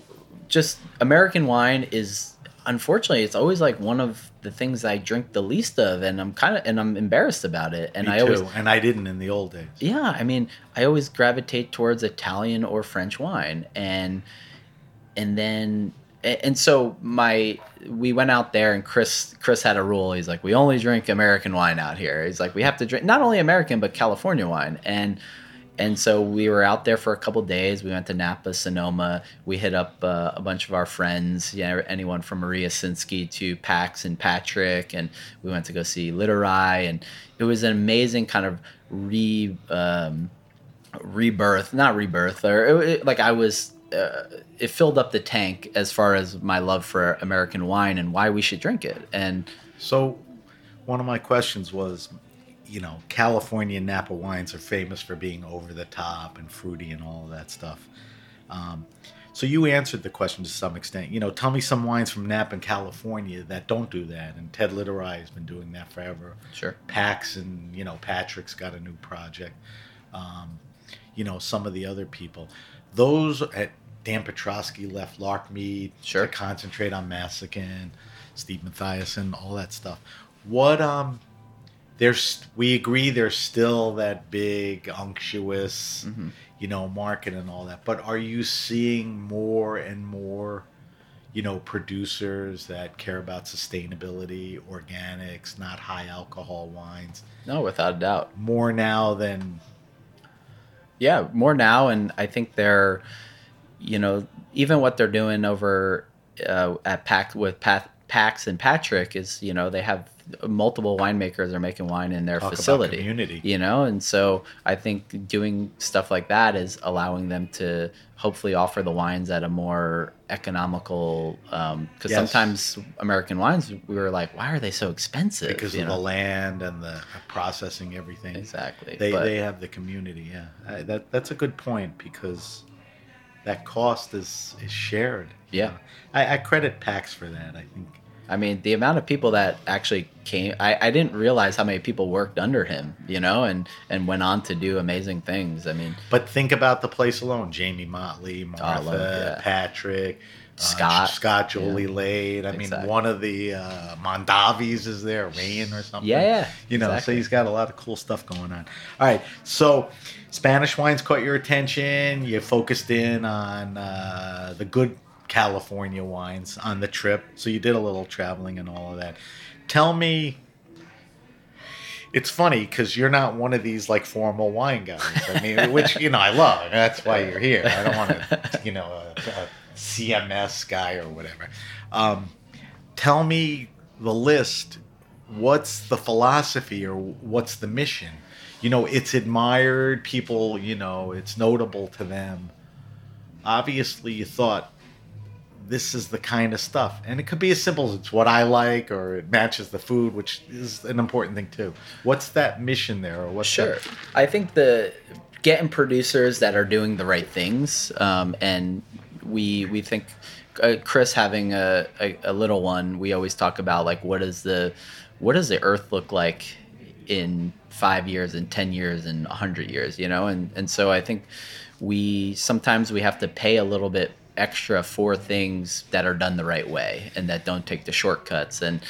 just American wine is, unfortunately, it's always like one of the things I drink the least of, and I'm kind of and I'm embarrassed about it. And
Me
I
too.
always
and I didn't in the old days.
Yeah, I mean, I always gravitate towards Italian or French wine, and and then. And so my we went out there, and Chris Chris had a rule. He's like, we only drink American wine out here. He's like, we have to drink not only American but California wine. And and so we were out there for a couple days. We went to Napa, Sonoma. We hit up uh, a bunch of our friends, yeah, anyone from Maria Sinsky to Pax and Patrick, and we went to go see Literai, and it was an amazing kind of re um, rebirth, not rebirth, or it, it, like I was. Uh, it filled up the tank as far as my love for American wine and why we should drink it. And
so one of my questions was, you know, California Napa wines are famous for being over the top and fruity and all of that stuff. Um, So you answered the question to some extent. You know, tell me some wines from Napa in California that don't do that. And Ted Litterai has been doing that forever.
Sure.
Pax and, you know, Patrick's got a new project. Um, you know, some of the other people. Those at Dan Petrosky left Larkmead
sure.
to concentrate on Massican, Steve Mathiasen, all that stuff. What um there's we agree there's still that big unctuous mm-hmm. you know market and all that, but are you seeing more and more you know producers that care about sustainability, organics, not high alcohol wines?
No, without a doubt.
More now than
yeah more now. And I think they're you know even what they're doing over uh, at Pax with Pat, Pax and Patrick is you know they have multiple winemakers are making wine in their
Talk
facility,
about community.
You know, and so I think doing stuff like that is allowing them to hopefully offer the wines at a more economical. Because um, yes. sometimes American wines, we were like, why are they so expensive?
Because
you
of
know?
the land and the processing everything.
Exactly.
They
but,
they have the community. Yeah, I, that that's a good point because that cost is is shared.
Yeah,
I, I credit Pax for that. I think.
I mean, the amount of people that actually came, I, I didn't realize how many people worked under him, you know, and, and went on to do amazing things. I mean,
but think about the place alone. Jamie Motley, Martha,
love, yeah.
Patrick,
Scott,
uh, Scott, Jolie
yeah.
Lade. I
exactly.
mean, one of the uh, Mondavis is there, Rain or something.
Yeah, yeah.
You know,
exactly.
so he's got a lot of cool stuff going on. All right. So Spanish wines caught your attention. You focused in on uh, the good California wines on the trip, so you did a little traveling and all of that. Tell me, it's funny because you're not one of these like formal wine guys. I mean, which you know I love. That's why you're here. I don't want to, you know, a, a C M S guy or whatever. Um, tell me the list. What's the philosophy or what's the mission? You know, it's admired. People, you know, it's notable to them. Obviously, you thought, this is the kind of stuff. And it could be as simple as it's what I like or it matches the food, which is an important thing too. What's that mission there? Or what's
sure.
That?
I think the getting producers that are doing the right things. Um, and we we think uh, Chris having a, a, a little one, we always talk about like what is the what does the earth look like in five years and ten years and a hundred years, you know? And and so I think we sometimes we have to pay a little bit extra for things that are done the right way and that don't take the shortcuts. And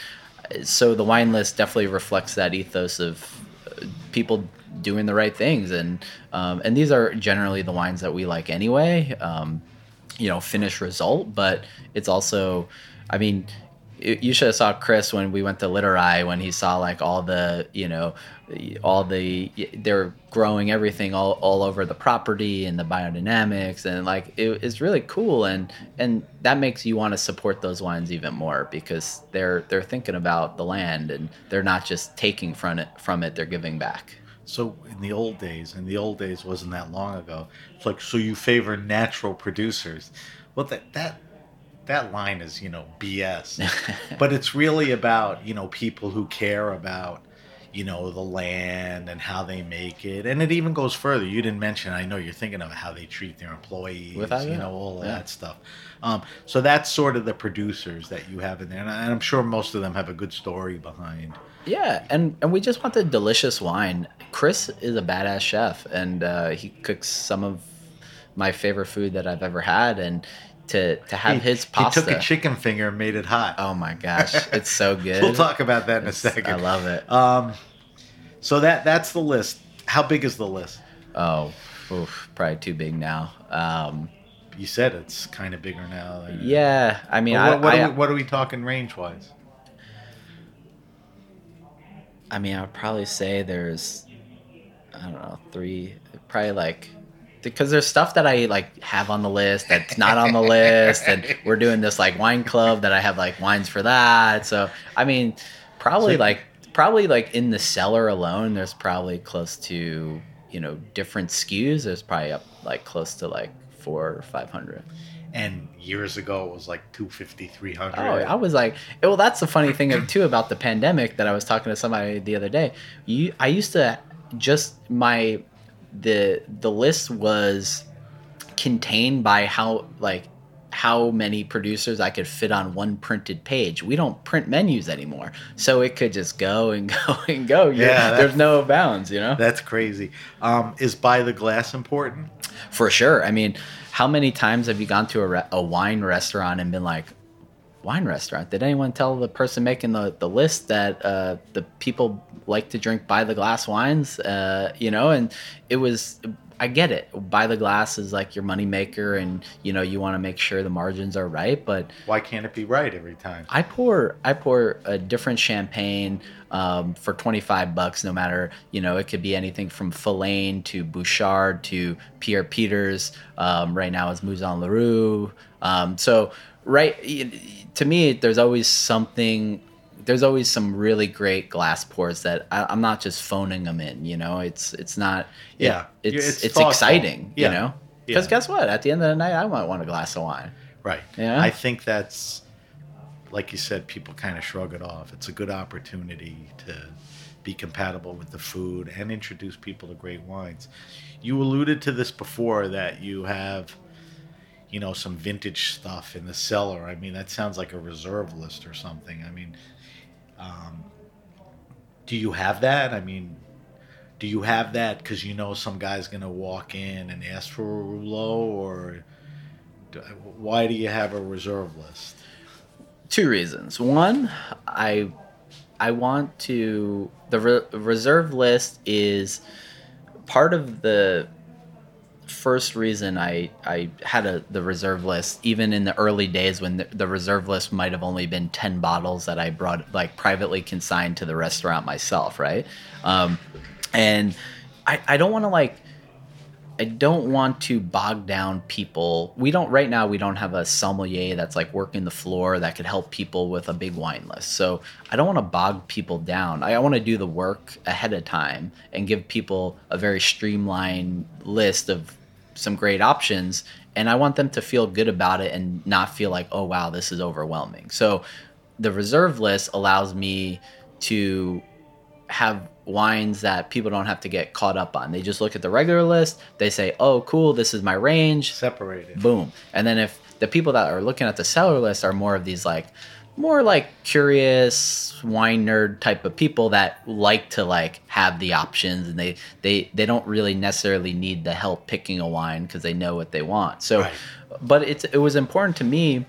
so the wine list definitely reflects that ethos of people doing the right things. And um, and these are generally the wines that we like anyway, um, you know, finished result. But it's also, I mean, it, you should have saw Chris when we went to Litterai when he saw like all the, you know, all the they're growing everything all, all over the property and the biodynamics and like it, it's really cool and and that makes you want to support those wines even more because they're they're thinking about the land and they're not just taking from it from it they're giving back.
So in the old days, and the old days wasn't that long ago, it's like, so you favor natural producers. Well, that that that line is, you know, B S. But it's really about, you know, people who care about, you know, the land and how they make it. And it even goes further. You didn't mention, I know you're thinking of how they treat their employees,
Without
you
that.
know, all of
Yeah.
that stuff. Um, so that's sort of the producers that you have in there. And I- and I'm sure most of them have a good story behind.
Yeah, and, and we just want the delicious wine. Chris is a badass chef, and uh, he cooks some of my favorite food that I've ever had. And to to have
He-
his pasta.
He took a chicken finger and made it hot.
Oh my gosh, it's so good.
We'll talk about that in
It's-
a second.
I love it.
Um, so that that's the list. How big is the list?
Oh, oof, probably too big now. Um,
You said it's kind of bigger now. than-
yeah, I mean,
Well, what, what,
I,
are
I,
we, what are we talking range wise?
I mean, I would probably say there's, I don't know, three, probably like, because there's stuff that I like have on the list that's not on the list, and we're doing this like wine club that I have like wines for that. So I mean, probably
So-
like probably like in the cellar alone, there's probably close to you know different S K Us. There's probably up like close to like four or five hundred.
And years ago it was like two fifty, three hundred.
Oh, I was like, well, that's the funny thing of, too about the pandemic that I was talking to somebody the other day. You, I used to just my the the list was contained by how like how many producers I could fit on one printed page. We don't print menus anymore, so it could just go and go and go.
Yeah,
there's no bounds, you know.
That's crazy. Um, is by the glass important?
For sure. I mean, how many times have you gone to a, re- a wine restaurant and been like, wine restaurant? Did anyone tell the person making the, the list that uh, the people like to drink by the glass wines? Uh, you know, and it was, I get it. By the glass is like your money maker, and you know you want to make sure the margins are right. But
why can't it be right every time?
I pour I pour a different champagne um, for twenty-five bucks. No matter, you know, it could be anything from Fallaine to Bouchard to Pierre Peters. Um, right now is Moulin Leroux. Um, so right to me, there's always something. There's always some really great glass pours that I, I'm not just phoning them in. You know, it's it's not.
Yeah,
it, it's
it's,
it's
thoughtful.
exciting.
Yeah.
You know, because
Yeah.
guess what? At the end of the night, I might want a glass of wine.
Right.
Yeah.
I think that's, like you said, people kind of shrug it off. It's a good opportunity to be compatible with the food and introduce people to great wines. You alluded to this before, that you have, you know, some vintage stuff in the cellar. I mean, that sounds like a reserve list or something. I mean, um, do you have that? I mean, do you have that because you know some guy's going to walk in and ask for a rouleau, or do, why do you have a reserve list?
Two reasons. One, I I want to the re- reserve list is part of the first reason I I had a the reserve list, even in the early days when the, the reserve list might have only been ten bottles that I brought, like, privately consigned to the restaurant myself, right? Um, and I I don't want to like I don't want to bog down people. We don't right now. We don't have a sommelier that's like working the floor that could help people with a big wine list. So I don't want to bog people down. I, I want to do the work ahead of time and give people a very streamlined list of some great options. And I want them to feel good about it and not feel like, oh wow, this is overwhelming. So the reserve list allows me to have wines that people don't have to get caught up on. They just look at the regular list. They say, oh, cool, this is my range.
Separated.
Boom. And then if the people that are looking at the cellar list are more of these like, more like curious wine nerd type of people that like to like have the options, and they, they, they don't really necessarily need the help picking a wine because they know what they want. So,
Right.
but it's, it was important to me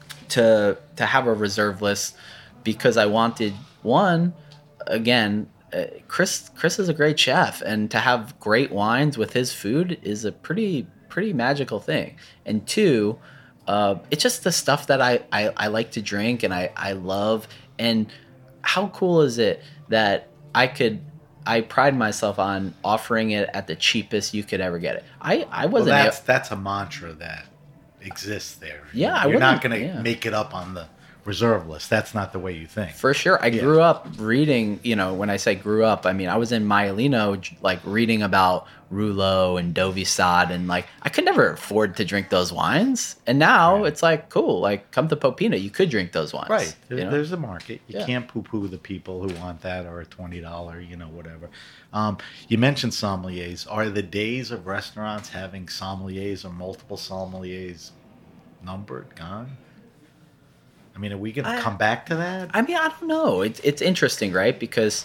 to, to have a reserve list because I wanted, one, again, uh, Chris Chris is a great chef, and to have great wines with his food is a pretty pretty magical thing. And two, uh, it's just the stuff that I, I, I like to drink and I, I love. And how cool is it that I could I pride myself on offering it at the cheapest you could ever get it. I, I
Well,
wasn't
that's
a-
that's a mantra that exists there.
Yeah, I
you're not
wouldn't-
going to
yeah.
make it up on the reserve list. That's not the way you think.
For sure. I
Yeah.
grew up reading, you know, when I say grew up, I mean, I was in Maialino, j- like reading about Rouleau and Dovisad, and like, I could never afford to drink those wines. And now
Right.
it's like, cool, like come to Popina, you could drink those wines.
Right. There,
you know?
There's a market. You
Yeah.
can't poo-poo the people who want that, or a twenty dollars, you know, whatever. Um, you mentioned sommeliers. Are the days of restaurants having sommeliers or multiple sommeliers numbered, gone? I mean, are we going to
I-
come back to that?
I mean, I don't know. It's it's interesting, right? Because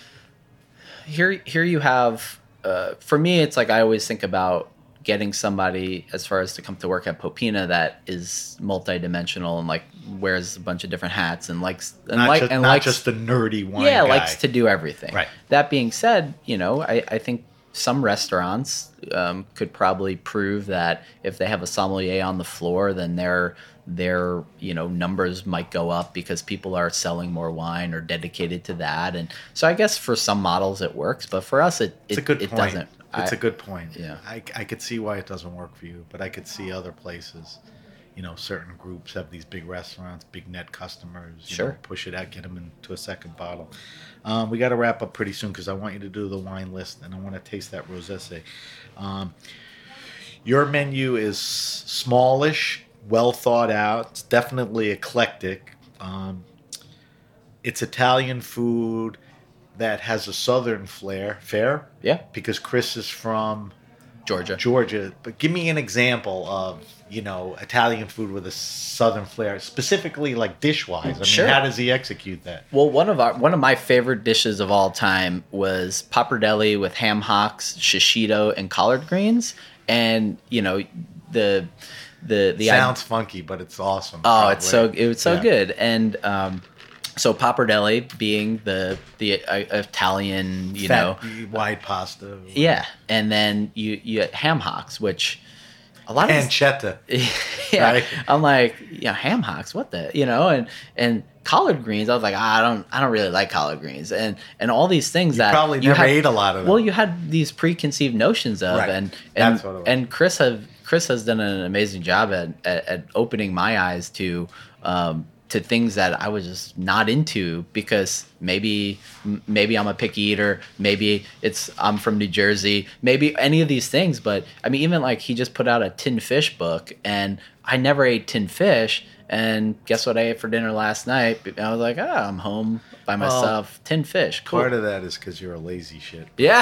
here here you have, uh, for me, it's like I always think about getting somebody as far as to come to work at Popina that is multidimensional and like wears a bunch of different hats and likes and
not
like
just,
and
not
likes
just the nerdy wine
yeah
guy.
likes to do everything.
Right.
That being said, you know, I, I think some restaurants um, could probably prove that if they have a sommelier on the floor, then their their you know numbers might go up because people are selling more wine or dedicated to that. And so I guess for some models it works, but for us it
It's
it,
a good
it
point.
doesn't.
It's
I-
a good point.
Yeah.
I, I could see why it doesn't work for you, but I could see other places. You know, certain groups have these big restaurants, big net customers. You
Sure.
know, push it out, get them into a second bottle. Um, we got to wrap up pretty soon because I want you to do the wine list and I want to taste that rosé. Um, your menu is smallish, well thought out. It's definitely eclectic. Um, it's Italian food that has a southern flair. Fair?
Yeah,
Because Chris is from
Georgia.
Georgia. But give me an example of you know, Italian food with a southern flair, specifically like dish-wise. I mean,
Sure.
how does he execute that?
Well, one of our one of my favorite dishes of all time was pappardelle with ham hocks, shishito, and collard greens. And you know, the the the
Sounds funky, but it's awesome.
Oh,
probably.
it's so it was so
Yeah.
good. And um, so pappardelle being the the uh, Italian, you know,
Fat, wide pasta.
yeah, and then you you had ham hocks, which a lot of
Pancetta.
yeah,
right?
I'm like, yeah, ham hocks, what the, you know, and and collard greens. I was like, ah, I don't, I don't really like collard greens, and and all these things
You
that
probably
you
never
had-
ate a lot of them.
Well, you had these preconceived notions of,
Right.
and and
That's what it was.
and Chris have Chris has done an amazing job at at, at opening my eyes to. Um, to things that I was just not into because maybe m- maybe I'm a picky eater, maybe it's I'm from New Jersey, maybe any of these things. But I mean, even like he just put out a tin fish book, and I never ate tin fish. And guess what I ate for dinner last night? I was like, ah, I'm home by myself. tin fish, cool.
Part of that is because you're a lazy shit.
Yeah,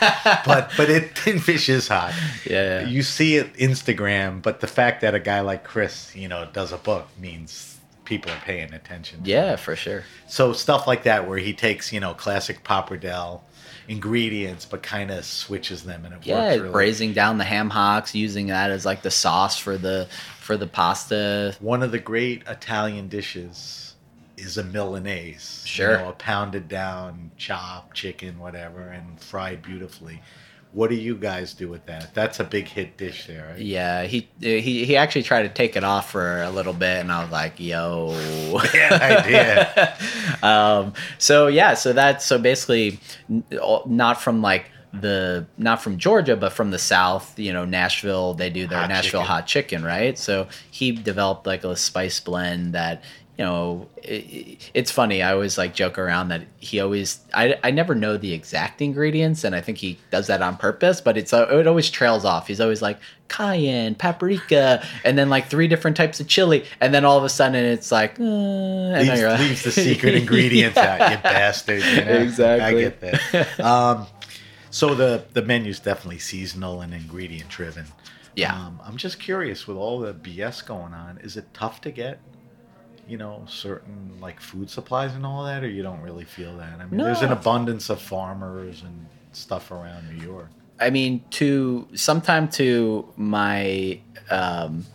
But but it tin fish is hot.
Yeah.
You see it Instagram, but the fact that a guy like Chris, you know, does a book means people are paying attention.
yeah, for sure.
So stuff like that where he takes, you know, classic pappardelle ingredients but kind of switches them and it
Yeah,
works really.
braising down the ham hocks, using that as like the sauce for the for the pasta.
One of the great Italian dishes is a Milanese.
Sure.
You know, a pounded down chopped chicken, whatever, and fried beautifully. What do you guys do with that? That's a big hit dish there, right?
Yeah, he he he actually tried to take it off for a little bit, and I was like, "Yo."
Yeah, I did.
um, so yeah, so that's so basically n- not from like the not from Georgia, but from the South. You know, Nashville. They do their
Hot
Nashville
chicken.
hot chicken, right? So he developed like a spice blend that. You know, it, it's funny. I always like joke around that he always. I, I never know the exact ingredients, and I think he does that on purpose. But it's uh, it always trails off. He's always like cayenne, paprika, and then like three different types of chili, and then all of a sudden it's like uh, and then
leaves,
you're like-
leaves the secret ingredients out, you bastard. You know?
Exactly.
I get that. Um, so the the menu's definitely seasonal and ingredient driven.
Yeah.
Um, I'm just curious, with all the B S going on, is it tough to get, you know, certain like food supplies and all that, or you don't really feel that? I mean, there's an
No.
abundance of farmers and stuff around New York.
I mean, to sometime to my um,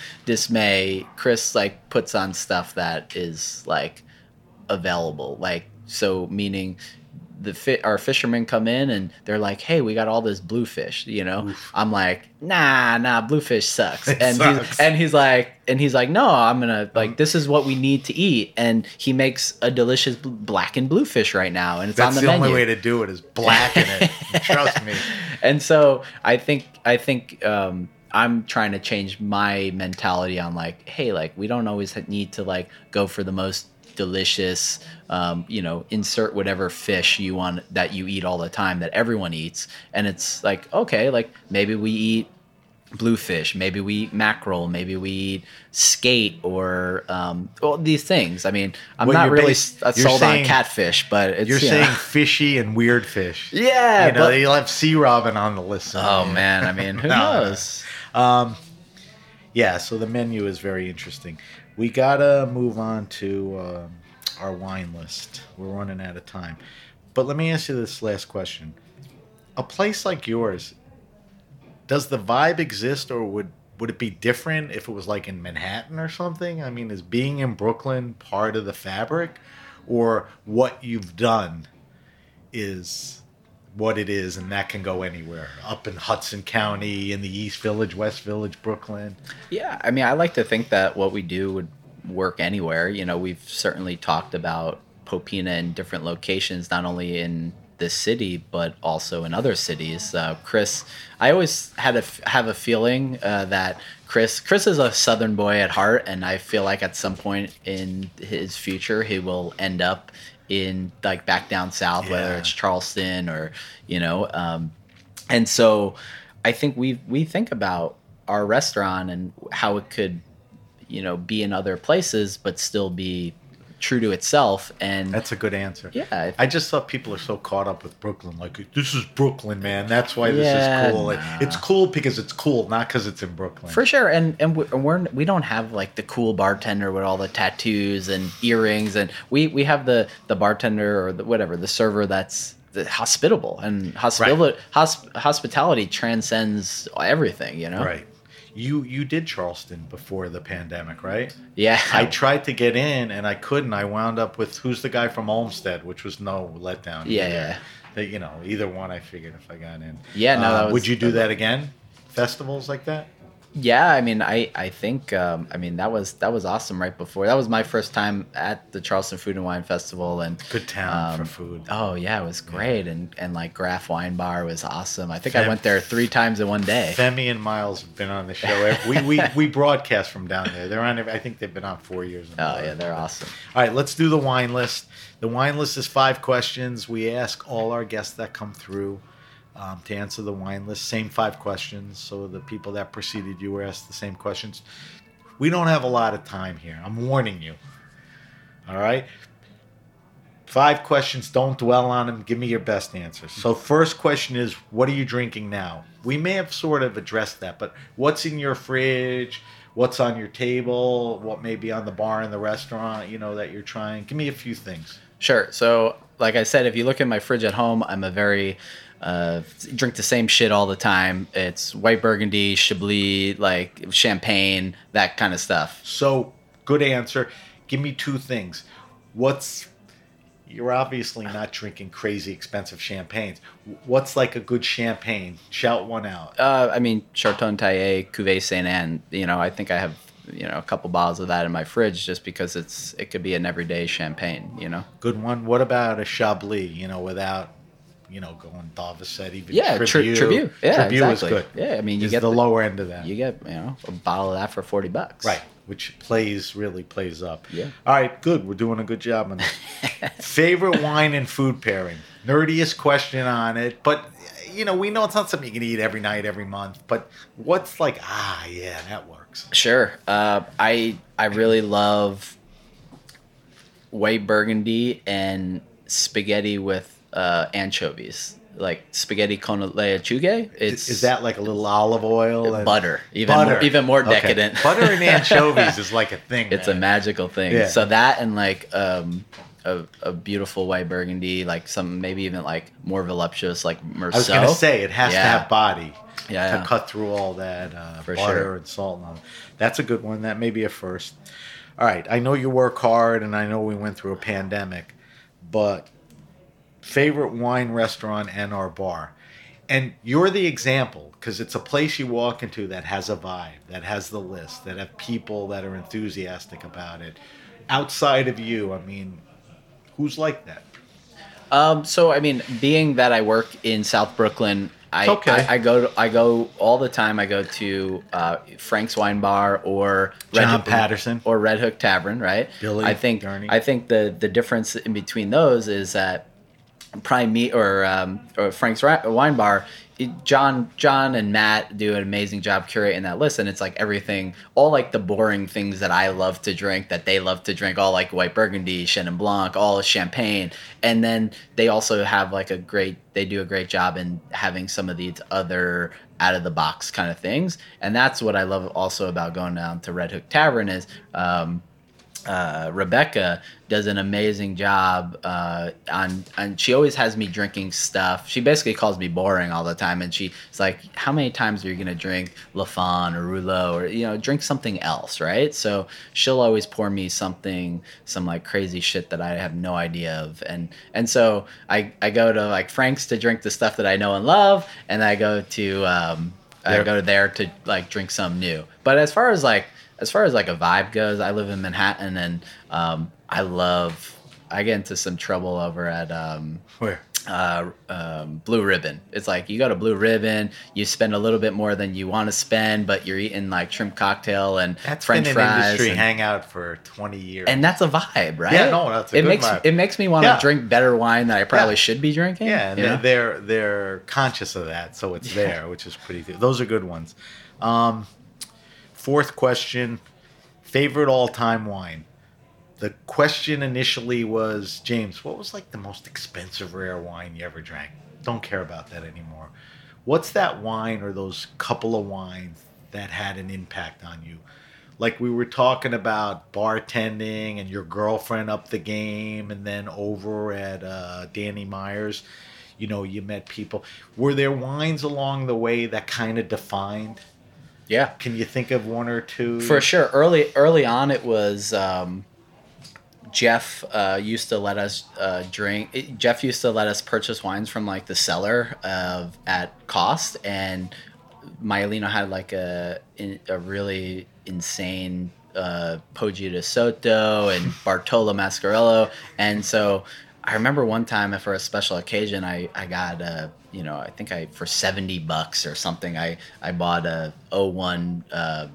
dismay, Chris like puts on stuff that is like available. Like so, meaning the fi- our fishermen come in and they're like, "Hey, we got all this bluefish." You know,
Oof.
I'm like, "Nah, nah, bluefish sucks."
It
and
sucks.
he's and he's like, and he's like, "No, I'm gonna like this is what we need to eat." And he makes a delicious bl- blackened bluefish right now, and it's
That's
on the,
the,
menu.
only way to do it is blacken it. Trust me.
And so I think I think um, I'm trying to change my mentality on like, hey, like we don't always need to like go for the most delicious, um, you know, insert whatever fish you want that you eat all the time that everyone eats, and it's like okay, like maybe we eat bluefish, maybe we eat mackerel, maybe we eat skate or um, well these things. I mean, I'm
Well,
not
you're
really
bas-
s-
you're
sold
saying-
on catfish, but it's
You're
you
saying
know.
fishy and weird fish.
Yeah,
You know,
but-
you'll have sea robin on the list.
oh man, I mean, who
No, no.
knows?
Um, yeah, so the menu is very interesting. We gotta move on to um our wine list. We're running out of time. But let me ask you this last question. A place like yours, does the vibe exist, or would, would it be different if it was like in Manhattan or something? I mean, is being in Brooklyn part of the fabric? Or what you've done is what it is, and that can go anywhere? Up in Hudson County, in the East Village, West Village, Brooklyn.
Yeah, I mean, I like to think that what we do would work anywhere. You know, we've certainly talked about Popina in different locations, not only in this city but also in other cities. Uh, Chris, I always had a f- have a feeling uh, that Chris Chris is a Southern boy at heart, and I feel like at some point in his future he will end up in like back down south, whether
Yeah.
it's Charleston or you know. Um, and so, I think we we think about our restaurant and how it could, you know, be in other places but still be true to itself. And
That's a good answer.
Yeah, I-
I just thought people are so caught up with Brooklyn. Like, this is Brooklyn, man. That's why this
Yeah,
is cool.
nah.
It's cool because it's cool, not because it's in Brooklyn.
For sure, and and we- we're we don't have like the cool bartender with all the tattoos and earrings, and we we have the the bartender or the whatever the server that's the hospitable, and hospitali- hosp- hospitality transcends everything, you know.
Right. You you did Charleston before the pandemic, right?
Yeah.
I tried to get in and I couldn't. I wound up with who's the guy from Olmsted, which was no letdown.
Yeah,
either.
yeah.
That, you know, either one I figured if I got in.
Yeah, no,
Uh,
that was-
would you do that again? Festivals like that?
Yeah, I mean, I I think um, I mean that was that was awesome right before. That was my first time at the Charleston Food and Wine Festival, and
Good town
um,
for food.
Oh yeah, it was great, and and like Graf Wine Bar was awesome. I think I
Fem-
went there three times in one day.
Femi and Miles have been on the show. We we we broadcast from down there. They're on. I think they've been on four years. in a
Oh
row.
yeah, they're awesome.
All right, let's do the wine list. The wine list is five questions. We ask all our guests that come through um, to answer the wine list. Same five questions. So the people that preceded you were asked the same questions. We don't have a lot of time here. I'm warning you. All right? Five questions. Don't dwell on them. Give me your best answers. So first question is, what are you drinking now? We may have sort of addressed that, but what's in your fridge? What's on your table? What may be on the bar in the restaurant, you know, that you're trying? Give me a few things.
Sure. So, like I said, if you look at my fridge at home, I'm a very uh, drink the same shit all the time. It's white Burgundy, Chablis, like champagne, that kind of stuff.
So, good answer. Give me two things. What's You're obviously not drinking crazy expensive champagnes. What's like a good champagne? Shout one out.
Uh, I mean, Charton-Taillé, Cuvée Saint Anne. You know, I think I have you know a couple bottles of that in my fridge just because it's it could be an everyday champagne. You know.
Good one. What about a Chablis? You know, without you know going Davocet, even
Yeah, tri-
Tribute.
Tribute. Yeah,
Tribute
exactly.
is good.
Yeah, I mean, you
Is
get
the,
the-
lower end of that.
You get you know a bottle of that for forty bucks.
Right, which plays really plays up.
Yeah.
All right, good. We're doing a good job on that. Favorite wine and food pairing. Nerdiest question on it, but you know we know it's not something you can eat every night, every month. But what's like? Ah, yeah, that works.
Sure. Uh, I I really love white Burgundy and spaghetti with uh, anchovies, like spaghetti con lechuga. It's
Is that like a little olive oil? And
butter, even
butter.
more, even more
Okay.
decadent.
Butter and anchovies is like a thing.
It's a
man.
magical thing.
Yeah.
So that and like um, a, a beautiful white Burgundy, like some maybe even like more voluptuous, like Merceau.
I was gonna say it has to
Yeah.
have body
Yeah,
to
yeah.
cut through all that uh,
For
butter
sure.
and salt and all. That's a good one. That may be a first. All right, I know you work hard, and I know we went through a pandemic, but favorite wine restaurant and our bar, and you're the example because it's a place you walk into that has a vibe, that has the list, that have people that are enthusiastic about it. Outside of you, I mean, who's like that?
Um, so I mean, being that I work in South Brooklyn, I,
Okay.
I, I go to, I go all the time. I go to uh, Frank's Wine Bar or
John
Hook-
Patterson.
or Red Hook Tavern, right?
Billy
I think
Gurney.
I think the the difference in between those is that Prime Meat or um, or Frank's Ri- Wine Bar, it- John John and Matt do an amazing job curating that list, and it's like everything, all like the boring things that I love to drink, that they love to drink, all like white Burgundy, Chenin Blanc, all champagne, and then they also have like a great, they do a great job in having some of these other out of the box kind of things, and that's what I love also about going down to Red Hook Tavern is. Um, uh, Rebecca does an amazing job uh, on, and she always has me drinking stuff. She basically calls me boring all the time, and she's like, "How many times are you gonna drink Lafon or Rouleau or you know drink something else, right?" So she'll always pour me something, some like crazy shit that I have no idea of, and and so I I go to like Frank's to drink the stuff that I know and love, and I go to um, I
There-
go there to like drink some new. But as far as like As far as like a vibe goes, I live in Manhattan, and um, I love. I get into some trouble over at um,
Where?
uh, um, Blue Ribbon. It's like you go to Blue Ribbon, you spend a little bit more than you want to spend, but you're eating like shrimp cocktail and
That's
French
been an
fries,
industry
and,
hangout for twenty years.
and that's a vibe, right?
Yeah, no, that's a
it
good
makes
vibe.
it makes me want to
Yeah.
drink better wine that I probably
Yeah.
should be drinking.
yeah, and
you know?
they're they're conscious of that, so it's there, which is pretty. Those are good ones. Um, fourth question: favorite all-time wine. the question initially was, James, what was like the most expensive rare wine you ever drank? Don't care about that anymore. What's that wine or those couple of wines that had an impact on you? Like we were talking about bartending and your girlfriend up the game, and then over at uh, Danny Myers, you know, you met people. Were there wines along the way that kind of defined?
Yeah.
Can you think of one or two?
For sure. Early early on, it was um, Jeff uh, used to let us uh, drink. It, Jeff used to let us purchase wines from like the cellar of at cost, and Maialino had like a a really insane uh, Poggio de Soto and Bartolo Mascarello, and so I remember one time for a special occasion, I I got a. You know, I think I for seventy bucks or something, I, I bought a oh one uh,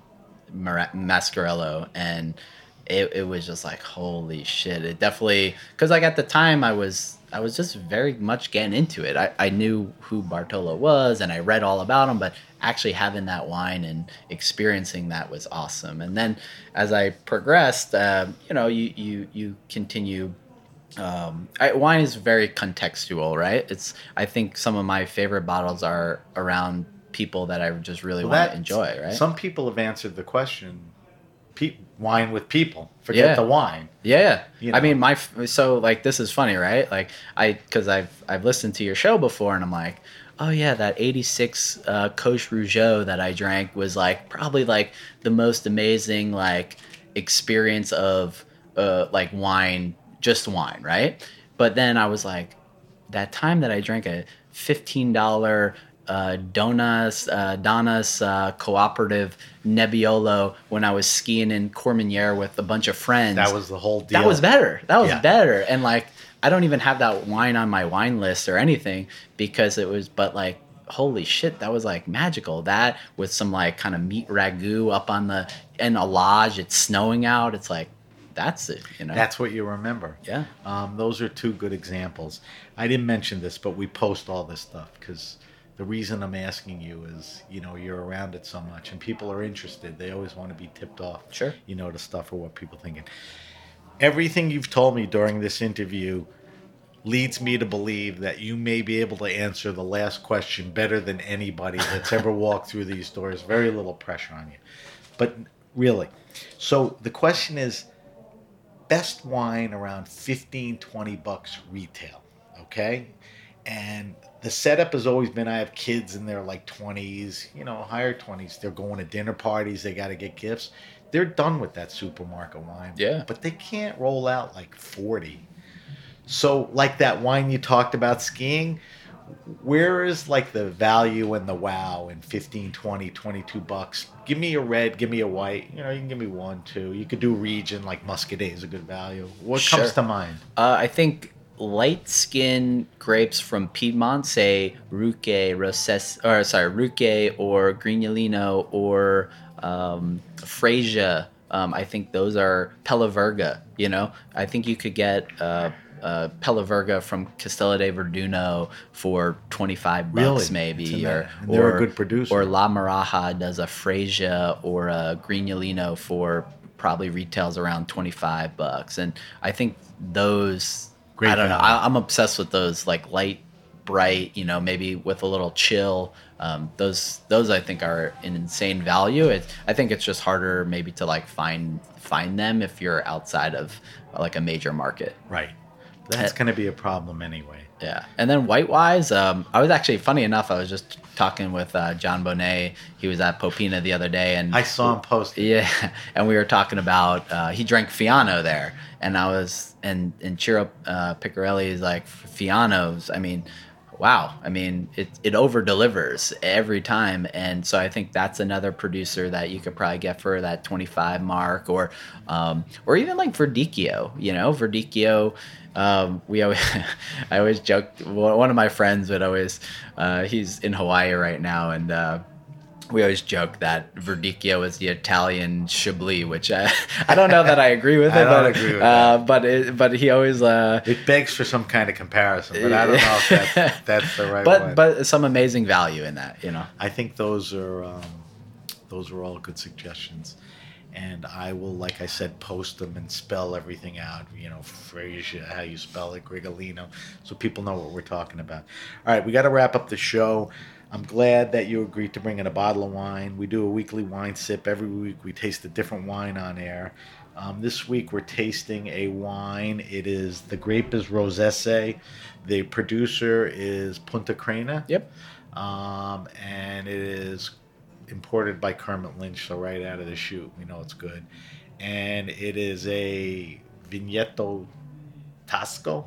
Mascarello, and it, it was just like, holy shit. It definitely, because like at the time I was I was just very much getting into it. I, I knew who Bartolo was and I read all about him, but actually having that wine and experiencing that was awesome. And then as I progressed, uh, you know, you, you, you continue. Um, I, wine is very contextual, right? It's I think some of my favorite bottles are around people that I just really
well,
want to enjoy, right?
Some people have answered the question, pe- wine with people. Forget
yeah.
the wine.
Yeah,
you know?
I mean, my so like this is funny, right? Like I because I've I've listened to your show before, and I'm like, oh yeah, that eighty-six uh, Coche Rougeau that I drank was like probably like the most amazing like experience of uh, like wine. Just wine, right? But then I was like, that time that I drank a fifteen dollars uh, Donas, uh, Donas uh, cooperative Nebbiolo when I was skiing in Courmayeur with a bunch of friends.
That was the whole deal.
That was better. That was
yeah.
better. And like, I don't even have that wine on my wine list or anything because it was, but like, holy shit, that was like magical. That with some like kind of meat ragu up on the, in a lodge, it's snowing out. It's like, that's it, you know.
That's what you remember.
Yeah.
Um, those are two good examples. I didn't mention this, but we post all this stuff because the reason I'm asking you is, you know, you're around it so much and people are interested. They always want to be tipped off,
sure,
you know, to stuff or what people are thinking. Everything you've told me during this interview leads me to believe that you may be able to answer the last question better than anybody that's ever walked through these doors. Very little pressure on you. But really, so the question is, best wine around fifteen, twenty bucks retail, okay? And the setup has always been, I have kids in their like twenties, you know, higher twenties. They're going to dinner parties. They got to get gifts. They're done with that supermarket wine.
Yeah.
But they can't roll out like forty. So like that wine you talked about skiing, where is like the value and the wow in fifteen, twenty, twenty-two bucks? Give me a red, give me a white. You know, you can give me one, two. You could do region like Muscadet is a good value. What
sure.
comes to mind?
Uh, I think light skin grapes from Piedmont, say Ruque, Rosses, or sorry, Ruque or Grignolino or um, Fresia. Um, I think those are Pella Verga. You know, I think you could get. Uh, Uh, Pella Verga from Castello de Verduno for twenty-five bucks,
really?
maybe, or
and they're
or,
a good producer.
Or La Maraja does a Fresia or a Grignolino for probably retails around twenty-five bucks, and I think those.
Great
I don't
value.
know. I, I'm obsessed with those, like light, bright. You know, maybe with a little chill. Um, those those I think are an insane value. It, I think it's just harder maybe to like find find them if you're outside of like a major market.
Right. That's going to be a problem anyway.
Yeah. And then white-wise, um, I was actually, funny enough, I was just talking with uh, John Bonet. He was at Popina the other day. And
I saw him post.
Yeah. And we were talking about, uh, he drank Fiano there. And I was, and, and Ciro uh, Piccarelli is like, Fianos, I mean, wow. I mean, it, it over-delivers every time. And so I think that's another producer that you could probably get for that twenty-five mark, or um, or even like Verdicchio, you know, Verdicchio. Um, we always, I always joke, one of my friends would always, uh, he's in Hawaii right now, and uh, we always joke that Verdicchio is the Italian Chablis, which I, I don't know that I agree with it.
I don't
but,
agree with
uh,
that.
But, it, but he always... Uh,
it begs for some kind of comparison, but I don't know if that's, that's the right
but,
one.
But some amazing value in that, you know.
I think those are, um, those are all good suggestions. and I will, like I said, post them and spell everything out. You know, Frasia, how you spell it, Grigolino, so people know what we're talking about. All right, we got to wrap up the show. I'm glad that you agreed to bring in a bottle of wine. We do a weekly wine sip. Every week we taste a different wine on air. Um, this week we're tasting a wine. It is, the grape is Rosese. The producer is Punta Crena.
Yep.
Um, and it is imported by Kermit Lynch, so right out of the chute, we know it's good. And it is a Vigneto Tasco?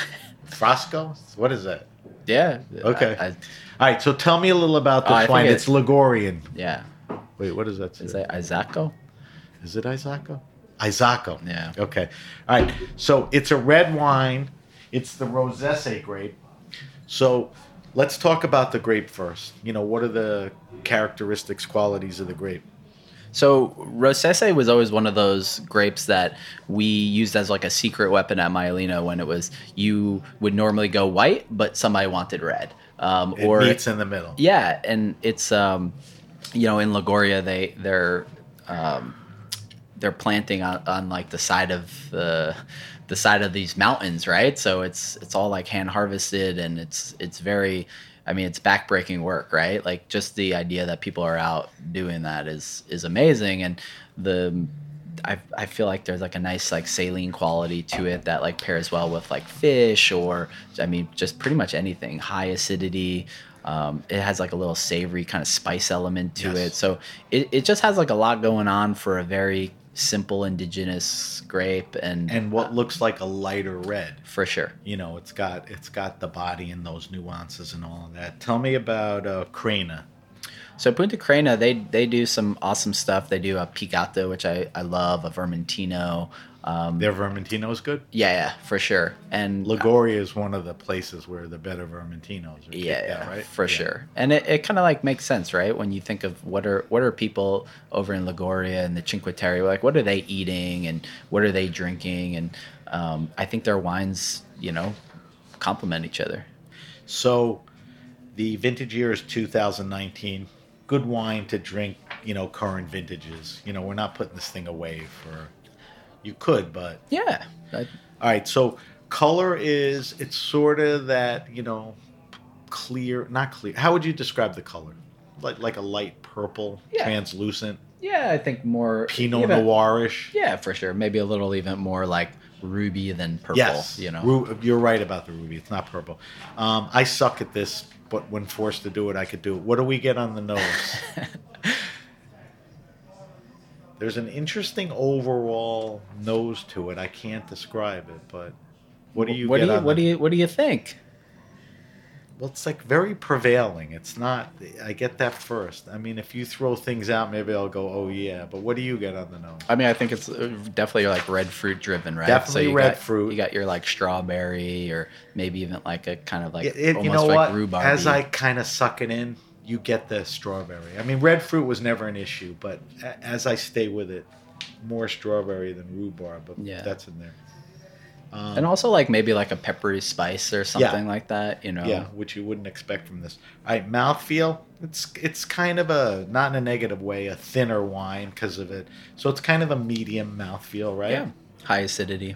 Frasco? What is that?
Yeah.
Okay.
I, I,
All right, so tell me a little about this
oh,
wine.
it,
it's Ligurian.
Yeah.
Wait, what does that say?
Is that Isacco?
Is it Isacco? Isacco.
Yeah.
Okay. All right. So it's a red wine. It's the Rosese grape. So let's talk about the grape first. You know, what are the characteristics, qualities of the grape?
So Rosese was always one of those grapes that we used as like a secret weapon at Maialino when it was, you would normally go white, but somebody wanted red. Um,
It
or
meets in the middle.
Yeah, and it's um, you know, in Liguria they they're um, they're planting on, on like the side of the the side of these mountains, right? So it's it's all like hand harvested, and it's it's very, I mean, it's backbreaking work, right? Like just the idea that people are out doing that is is amazing, and the I I feel like there's like a nice like saline quality to it that like pairs well with like fish, or I mean just pretty much anything. High acidity. Um, it has like a little savory kind of spice element to
Yes.
it, so it, it just has like a lot going on for a very simple indigenous grape, and
And what looks like a lighter red.
for sure.
You know, it's got it's got the body and those nuances and all of that. Tell me about uh, Crena.
So Punta Crena, they they do some awesome stuff. They do a Picato, which I, I love, a Vermentino. Um,
Their Vermentino is good.
yeah, yeah, for sure. And
Liguria is one of the places where the better Vermentinos are
yeah,
kicked
yeah,
out, right?
for
Yeah.
sure. And it, it kind of like makes sense, right? When you think of what are what are people over in Liguria and the Cinque Terre, like what are they eating and what are they drinking? And um, I think their wines, you know, complement each other.
So the vintage year is two thousand nineteen. Good wine to drink, you know, current vintages. You know, we're not putting this thing away for, you could, but.
Yeah. I,
All right, so color is, it's sort of that, you know, clear, not clear. How would you describe the color? Like like a light purple,
Yeah.
translucent,
yeah, I think more
Pinot
even-
Noirish.
Yeah, for sure. Maybe a little even more like ruby than purple.
Yes,
You know.
Ru- you're right about the ruby. It's not purple. Um, I suck at this, but when forced to do it, I could do it. What do we get on the nose? There's an interesting overall nose to it. I can't describe it, but what do you
what
get
do you
on
what
the,
do you what do you think?
Well, it's like very prevailing. It's not. I get that first. I mean, if you throw things out, maybe I'll go, oh yeah. But what do you get on the nose?
I mean, I think it's uh, definitely like red fruit driven, right?
Definitely
you
red
got,
fruit.
You got your like strawberry, or maybe even like a kind of like
It- it-
almost
you know
like
what?
rhubarb.
As I kind of suck it in, you get the strawberry. I mean, red fruit was never an issue, but a- as I stay with it, more strawberry than rhubarb. But
Yeah.
that's in there. Um,
and also like maybe like a peppery spice or something like that, you know.
Yeah, which you wouldn't expect from this. All right, mouthfeel. It's it's kind of a, not in a negative way, a thinner wine because of it. So it's kind of a medium mouthfeel, right?
Yeah. High acidity.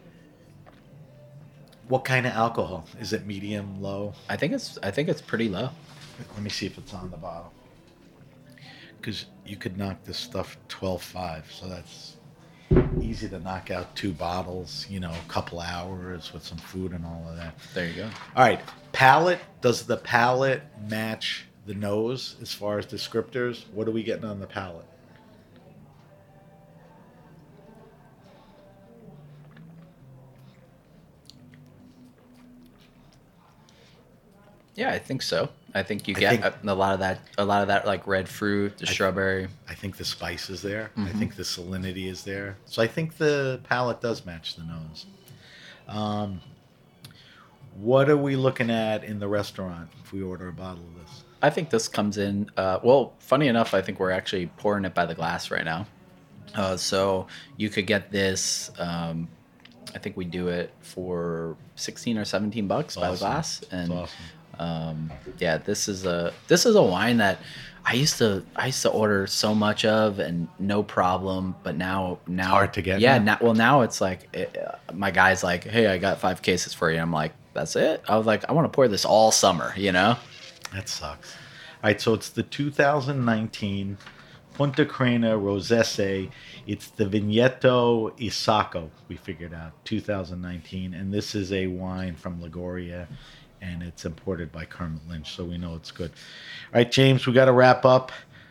What kind of alcohol? Is it medium, low?
I think it's I think it's pretty low.
Let me see if it's on the bottle. Because you could knock this stuff twelve five, so that's easy to knock out two bottles, you know, a couple hours with some food and all of that.
There you go.
All right, palate. Does the palate match the nose as far as descriptors? What are we getting on the palate?
Yeah, I think so. I think you
I
get
think-
a, a lot of that a lot of that like red fruit, the
I-
strawberry.
I think the spice is there. I
Mhm.
think the salinity is there. So I think the palate does match the nose. Um, what are we looking at in the restaurant if we order a bottle of this?
I think this comes in. Uh, well, funny enough, I think we're actually pouring it by the glass right now. Uh, so you could get this. Um, I think we do it for sixteen or seventeen bucks by the
Awesome.
glass, and
That's awesome.
Um, yeah, this is a this is a wine that I used to I used to order so much of and no problem, but now now
hard to get
Yeah,
now.
now, well now it's like it, uh, my guy's like, hey, I got five cases for you. I'm like, that's it. I was like, I want to pour this all summer, you know.
That sucks. All right, so it's the two thousand nineteen Punta Crena Rosese. It's the Vigneto Isacco, we figured out, two thousand nineteen. And this is a wine from Liguria, and it's imported by Kermit Lynch, so we know it's good. All right, James, we got to wrap up.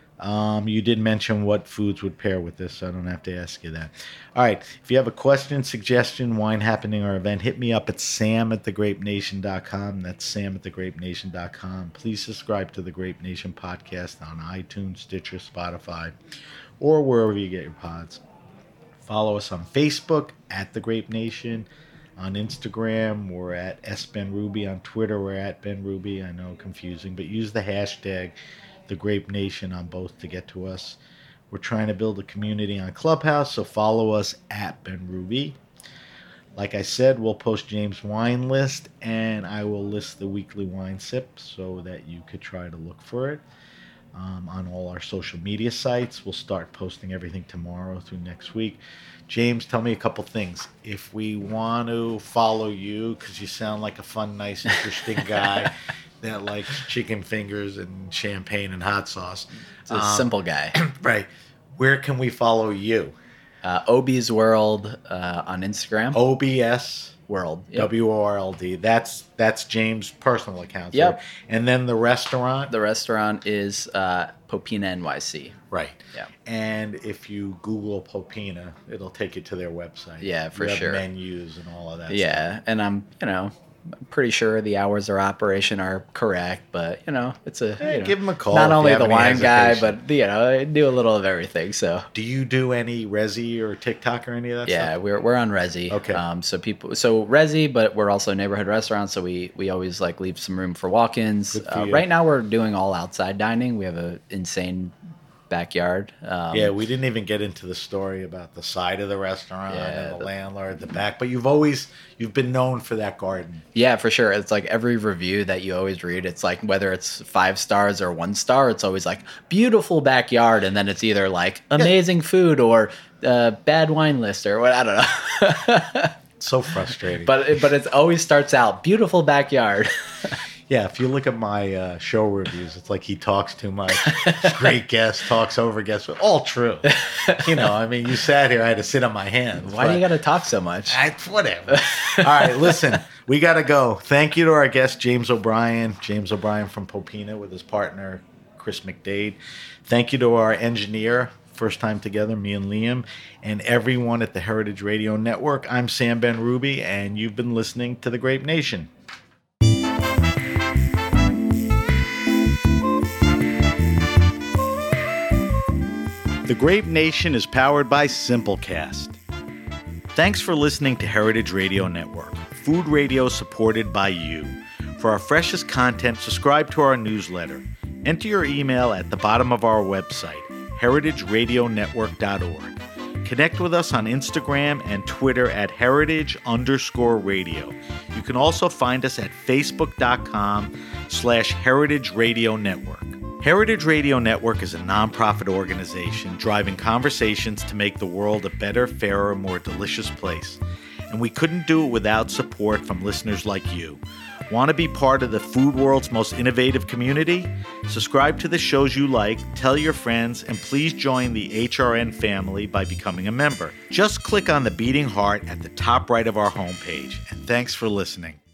Um, you did mention what foods would pair with this, so I don't have to ask you that. All right, if you have a question, suggestion, wine happening, or event, hit me up at sam at the grape nation dot com. That's sam at the grape nation dot com. Please subscribe to the Grape Nation podcast on iTunes, Stitcher, Spotify, or wherever you get your pods. Follow us on Facebook at The Grape Nation. On Instagram, we're at S Ben Ruby. On Twitter, we're at Ben Ruby. I know, confusing, but use the hashtag The Grape Nation on both to get to us. We're trying to build a community on Clubhouse, so follow us at Ben Ruby. Like I said, we'll post James' wine list, and I will list the weekly wine sip so that you could try to look for it um, on all our social media sites. We'll start posting everything tomorrow through next week. James, tell me a couple things. If we want to follow you, because you sound like a fun, nice, interesting guy that likes chicken fingers and champagne and hot sauce.
It's a
um,
simple guy.
Right. Where can we follow you?
Uh, O B's World uh, on Instagram.
O B S
World. Yep.
W O R L D. That's that's James' personal account.
Yep.
Right? And then the restaurant.
The restaurant is uh, Popina N Y C.
Right.
Yeah.
And if you Google Popina, it'll take you to their website.
Yeah, for
you have
sure.
menus and all of that.
Yeah,
stuff.
and I'm, you know, I'm pretty sure the hours of operation are correct, but you know, it's a
Hey,
you know,
give him a call
Not
if
only
you have
the
any
wine guy,
hesitation.
but you know, I do a little of everything. So
Do you do any Resi or TikTok or any of that
yeah,
stuff?
we're we're on Resi.
Okay.
Um, so people, so Resi, but we're also a neighborhood restaurant, so we we always like leave some room for walk-ins.
Good for
Uh,
you.
right now, we're doing all outside dining. We have a insane backyard. Um,
Yeah, we didn't even get into the story about the side of the restaurant
Yeah,
and the,
the-
landlord, the back. But you've always you've been known for that garden.
Yeah, for sure. It's like every review that you always read, it's like whether it's five stars or one star, it's always like beautiful backyard, and then it's either like amazing food or uh, bad wine list or what, I don't know.
So frustrating.
but it, but it always starts out beautiful backyard.
Yeah, if you look at my uh, show reviews, it's like he talks too much. Great guest, talks over guests. All true. You know, I mean, you sat here, I had to sit on my hands.
Why do you
but-
got to talk so much?
I, whatever. All right, listen, we got to go. Thank you to our guest, James O'Brien. James O'Brien from Popina with his partner, Chris McDade. Thank you to our engineer, first time together, me and Liam, and everyone at the Heritage Radio Network. I'm Sam Ben Ruby, and you've been listening to The Grape Nation. The Grape Nation is powered by Simplecast. Thanks for listening to Heritage Radio Network, food radio supported by you. For our freshest content, subscribe to our newsletter. Enter your email at the bottom of our website, heritage radio network dot org. Connect with us on Instagram and Twitter at heritage underscore radio. You can also find us at facebook.com slash heritage radio network. Heritage Radio Network is a nonprofit organization driving conversations to make the world a better, fairer, more delicious place. And we couldn't do it without support from listeners like you. Want to be part of the food world's most innovative community? Subscribe to the shows you like, tell your friends, and please join the H R N family by becoming a member. Just click on the beating heart at the top right of our homepage. And thanks for listening.